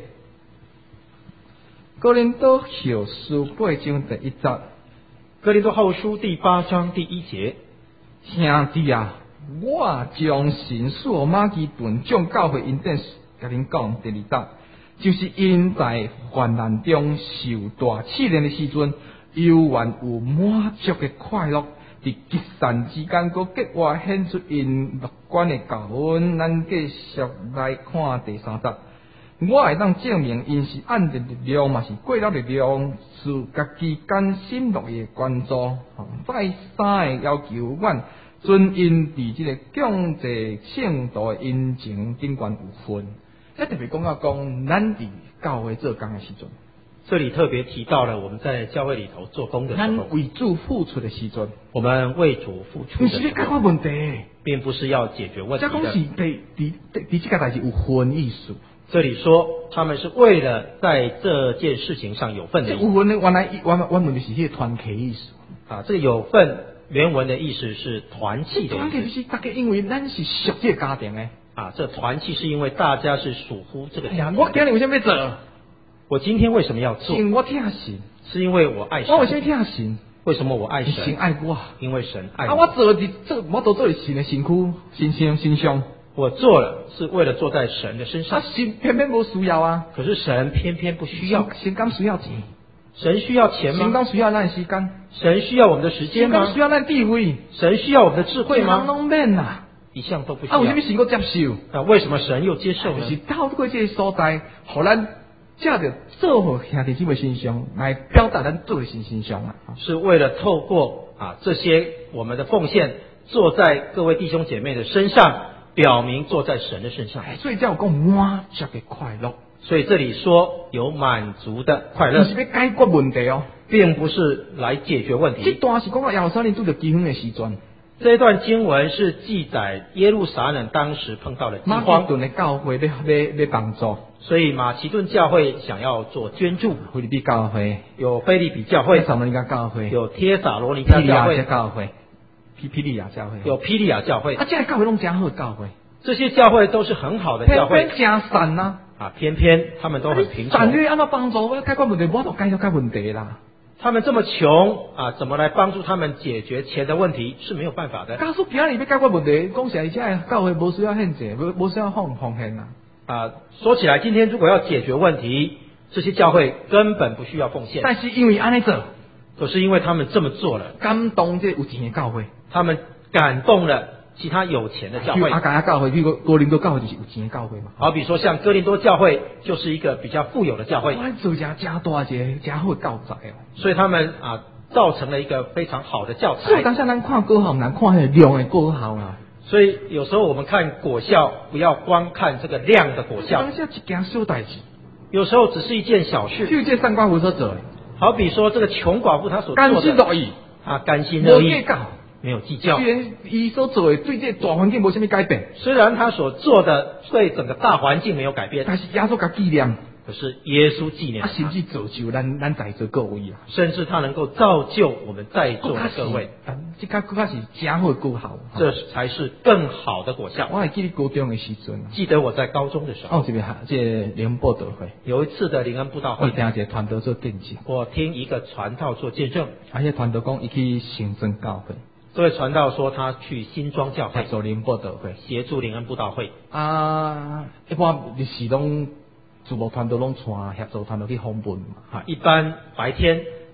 A: 哥林多后书8章第1节，
B: 哥林多后书第8章第1节。
A: 兄弟啊，我将神所马其顿众教会因典甲恁讲第2节，就是因在患难中受大试炼的时阵，犹原有满足的快乐。伫极善之间，阁格外显出因乐观的教恩。咱继续来看第3节。我会当证明，因是按着力量，嘛是过了力量，是家己甘心乐意的关注。再三的要求，阮尊因伫这个降济圣道的恩情顶悬有份。这特别讲咱伫教会做工的时阵。
B: 这里特别提到了我们在教会里头做工的时候，
A: 咱为主付出的时阵，
B: 我们为主付出
A: 不是
B: 的时候，
A: 要解决问题，
B: 并不是要解决问题
A: 这讲是
B: 的。
A: 伫这个代志有份意思。
B: 这里说他们是为了在这件事情上有份的
A: 这有份的原文就是迄个团契意思。
B: 这个有份原文的意思是团契的
A: 团契就
B: 意思。
A: 是大家因为咱是属这个家庭的。
B: 这团契是因为大家是属乎这个家庭的。
A: 我今日为什么要做？
B: 我今天为什么要做？
A: 因我听神。
B: 是因为我爱神。
A: 我为什么听神？
B: 为什么我爱神？
A: 神爱我。
B: 因为神爱我。
A: 我都做在神的身躯身上。
B: 我做了是为了坐在神的身上。
A: 神偏偏不需要啊。
B: 可是神偏偏不需要。
A: 神敢需要钱？
B: 神需要钱吗？
A: 神敢需要咱的时间？
B: 神需要我们的时间吗？
A: 神敢需要咱智慧？
B: 神需要我们的智慧吗？
A: 拢免啦。
B: 一项都不需要。
A: 为什么神搁接受？
B: 为什么神又接受呢？
A: 就是透过这个所在，互咱借着做好兄弟姊妹身上来表达咱做的身上啊，
B: 是为了透过这些我们的奉献，坐在各位弟兄姐妹的身上，表明坐在神的身上。
A: 所以才有讲满足的快乐。
B: 所以这里说有满足的快乐，
A: 不是要解决问题哦，
B: 并不是来解决问题。
A: 这段是讲到耶路撒冷拄着饥荒的时阵。
B: 这一段经文是记载耶路撒冷当时碰到了饥荒，
A: 马其顿的教会要帮助，
B: 所以马其顿教会想要做捐助。
A: 腓立比教会
B: 有腓立比教会，
A: 撒罗尼迦教会，
B: 有帖撒罗尼迦教会，
A: 庇利亚教会，
B: 有庇利亚教会。
A: 这些教会拢真好的教会，
B: 这些教会都是很好的教会，
A: 偏偏真善啊！
B: 偏偏他们都很贫穷。
A: 善略按照帮助我解决问题，我就解决问题啦。
B: 他们这么穷怎么来帮助他们解决钱的问题是没有办法的。
A: 假使今日要解决问题，讲实在，这教会无需要献钱，无需要奉献啊。
B: 说起来，今天如果要解决问题，这些教会根本不需要奉献。
A: 但是因为安尼做，
B: 可是因为他们这么做了，
A: 感动这有钱的教会，
B: 他们感动了其他有钱的教会。
A: 阿加教会，比如哥林多教会就是有钱的教会嘛。
B: 好比说像哥林多教会就是一个比较富有的教会，
A: 做加大一个加好的教材哦。
B: 所以他们造成了一个非常好的教材。
A: 所以当下咱看果效，难看那量的果效啊。
B: 所以有时候我们看果效，不要光看这个量的果效。
A: 当下一件小代志，
B: 有时候只是一件小事。
A: 就这三寡妇所做的，
B: 好比说这个穷寡妇她所做的，
A: 甘心乐意
B: 甘心乐意，
A: 没有
B: 计较。
A: 虽然伊所做的对这大环境无什么改变，
B: 虽然他所做的对整个大环境没有改变，
A: 但是耶稣甲纪念。
B: 可是耶稣纪念
A: 甚至造就咱在座各位啊，
B: 甚至他能够造就我们在座的各位，
A: 这个更加是真好的果效，
B: 这才是更好的果效。
A: 我还记得高中的时阵，
B: 记得我在高中的时候，
A: 这灵恩布道会
B: 有一次的灵恩布道会，
A: 我听一个传道做见证，
B: 我听一个传道做见证，
A: 而且传道讲伊去新增教会，
B: 这位传道说他去新庄教会
A: 做灵恩布道会，
B: 协助灵恩布道会
A: 一般日时拢主牧团都拢带协助团都去访问嘛，
B: 一般白天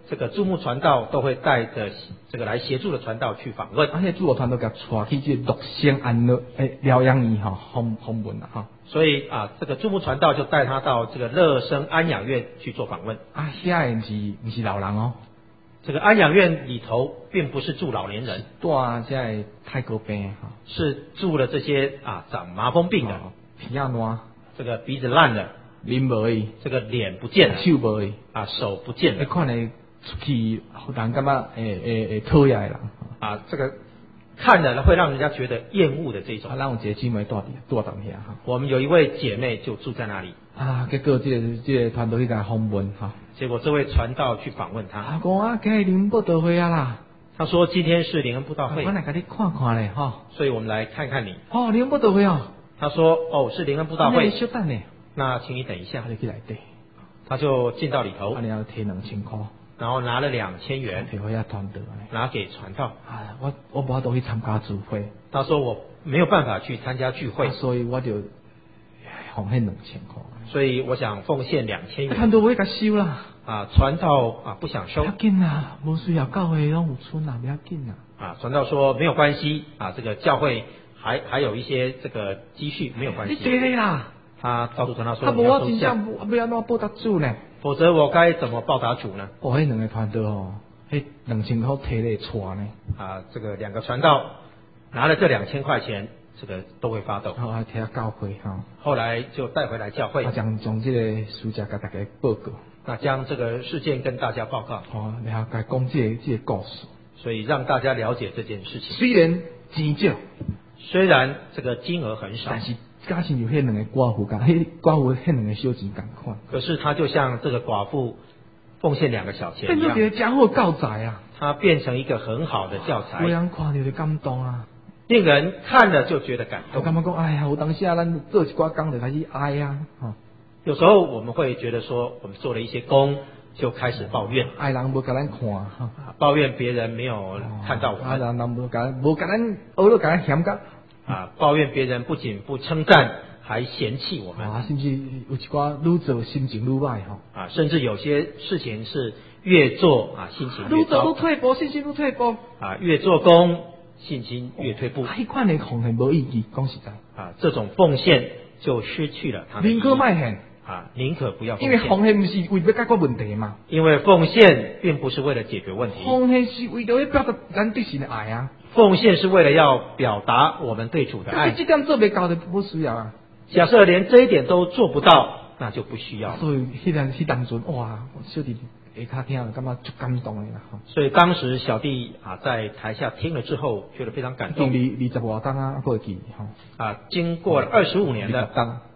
B: 这个注目传道都会带着这个来协助的传道去访问。
A: 迄主牧团都甲带去这乐生安乐疗养院访问啦
B: 所以这个注目传道就带他到这个乐生安养院去做访问。
A: 遐人不是老人哦。
B: 这个安养院里头并不是住老年人，
A: 住这太高病
B: 是住了这些长麻风病的，
A: 鼻啊烂，
B: 这个鼻子烂了，
A: 面无去，
B: 这个脸不见了，
A: 手无去，
B: 手不见了，
A: 看来出去人感觉会讨厌的人
B: 这个看了会让人家觉得厌恶的这种。
A: 咱有一个姊妹住踮遐
B: 我们有一位姐妹就住在那里
A: 结果这个团队去甲访问
B: 结果这位传道去访问他，
A: 讲今日灵布道会啦。
B: 他说今天是灵恩布道会，
A: 我来给你看看咧
B: 所以我们来看看你。
A: 灵恩布道会
B: 他说是灵恩布道会。
A: 稍等咧，
B: 那请你等一下。
A: 就去内底，
B: 他就进到里头，
A: 你要摕2000块，
B: 然后拿了2000元
A: 摕回遐团队，
B: 拿给传道。
A: 我无法度去参加聚会。
B: 他说我没有办法去参加聚会，
A: 所以我就奉献2000块。
B: 所以我想奉献2000元。
A: 团队会甲收啦。
B: 传道不想收。
A: 不要紧啦，无需要教会拢有存啦，不要紧啦。
B: 传道说没有关系这个教会还有一些这个积蓄，没有关系。
A: 你对啦。
B: 他告诉传道说，
A: 无我真正要安怎报答主呢？
B: 否则我该怎么报答主呢？
A: 迄两个团队迄2000块摕咧带呢。
B: 这个2个传道拿了这2000块钱，这个都会发抖。
A: 摕下教会
B: 后来就带回来教会。
A: 将这个事情甲大家报告。
B: 将这个事件跟大家报告。
A: 然后甲讲这个故事。
B: 所以让大家了解这件事情。
A: 虽然钱少，
B: 虽然这个金额很少，
A: 但是家亲有迄两个寡妇寡妇迄两个小钱同款。
B: 可是他就像这个寡妇奉献2个小钱一样，
A: 变成一个真好教材
B: 他变成一个很好的教材，
A: 人看到就感动
B: 令人看了就觉得感动。
A: 我感觉讲，哎呀，有当时咱做一寡工就开始哀
B: 有时候我们会觉得说，我们做了一些工就开始抱怨，
A: 爱人无甲咱看
B: 抱怨别人没有看到我们，
A: 人无甲咱偶尔甲咱嫌甲
B: 抱怨别人不仅不称赞，还嫌弃我们
A: 甚至有一寡愈做心情愈歹
B: 甚至有些事情是越做心情越糟，
A: 愈做愈退步，信心愈退步
B: 越做工信心越退步。
A: 迄款的奉献无意义，讲实在
B: 这种奉献就失去了它的意义。
A: 宁可卖献
B: 宁可不要奉
A: 献，因为奉献不是为要解决问题嘛。
B: 因为奉献并不是为了解决问题，
A: 奉献是为了要表达咱对神的爱
B: 奉献是为了要表达我们对主的爱。
A: 这点做不到的不需要
B: 假设连这一点都做不到，那就不需要。
A: 所以迄当阵小弟下骹听感觉就感动的啦。
B: 所以当时小弟在台下听了之后，觉得非常感动。
A: 20多当还会记
B: 经过了25年的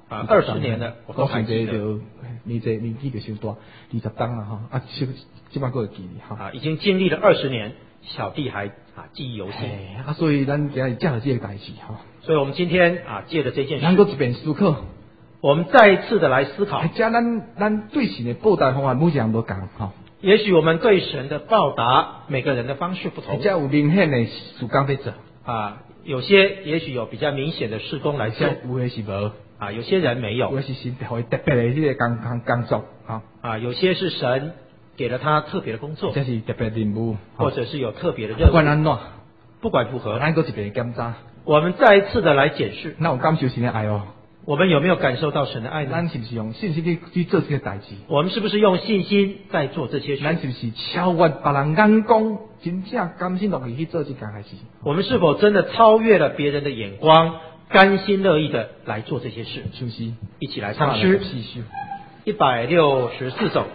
B: 20年的，我都还记得。
A: 年纪就伤大，20当啦这摆会记
B: 已经经历了20年，小弟还记忆犹新。
A: 所以咱今日借了这个代志
B: 所以我们今天借着这件事，
A: 能够一遍思考，
B: 我们再一次的来思考。
A: 咱对神的报答方法每一样都同
B: 也许我们对神的报答，每个人的方式不同。
A: 有明显的事工在做
B: 有些也许有比较明显的事工来做，
A: 有的是无
B: 有些人没有，
A: 有的是神会特别的这个工作
B: 有些是神给了他特别的工作，
A: 这是特别任务，
B: 或者是有特别的任务。不管如何，
A: 咱搁一遍检查，
B: 我们再一次的来检视，
A: 那有感受神的爱
B: 我们有没有感受到神的爱呢？
A: 咱是不是用信心去做这些代志？
B: 我们是不是用信心在做这些事？
A: 咱是不是超越别人眼光，真正甘心乐意去做这件代志？
B: 我们是否真的超越了别人的眼光，甘心乐意的来做这些事？
A: 是不是？
B: 一起来唱诗164首。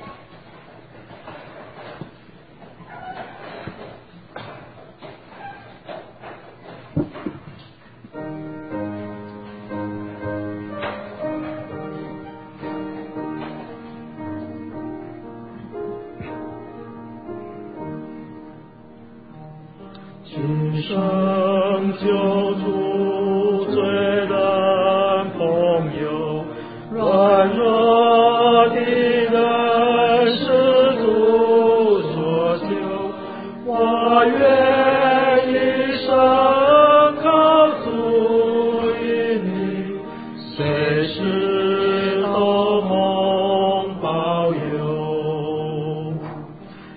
C: 今生救主罪人朋友，软弱的人是主所救，我愿一生靠主于你，随时都蒙保佑。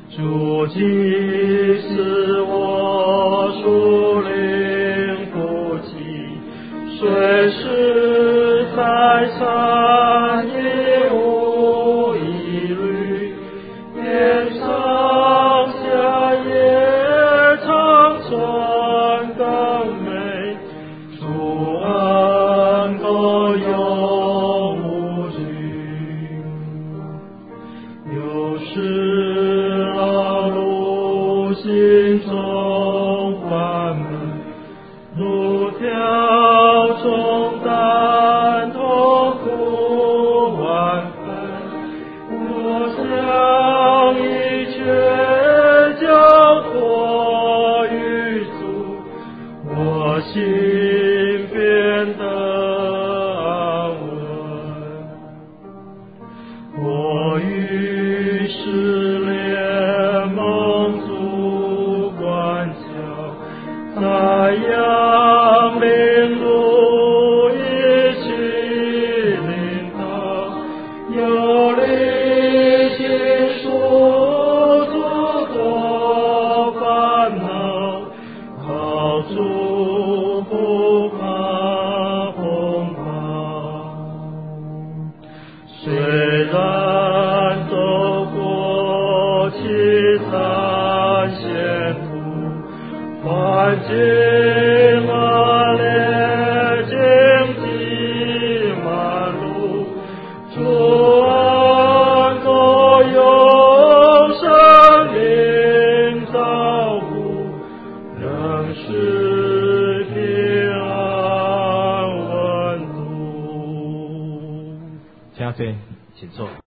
C: 即使我属灵不及，虽是在山也无疑虑，天上下也常传更美，主恩够永无惧。有时劳碌心中烦闷，如条重担痛苦万分，我想一切交托于主，我心变得安稳。我于是连蒙主管教，在阳明路一起领导，有力气赎诸多烦恼，靠主不怕风暴。虽然走过凄惨险途，凡经恶劣荆棘满路，主恩够用生命照顾，仍是平安稳度。
A: 请坐。
B: 请坐。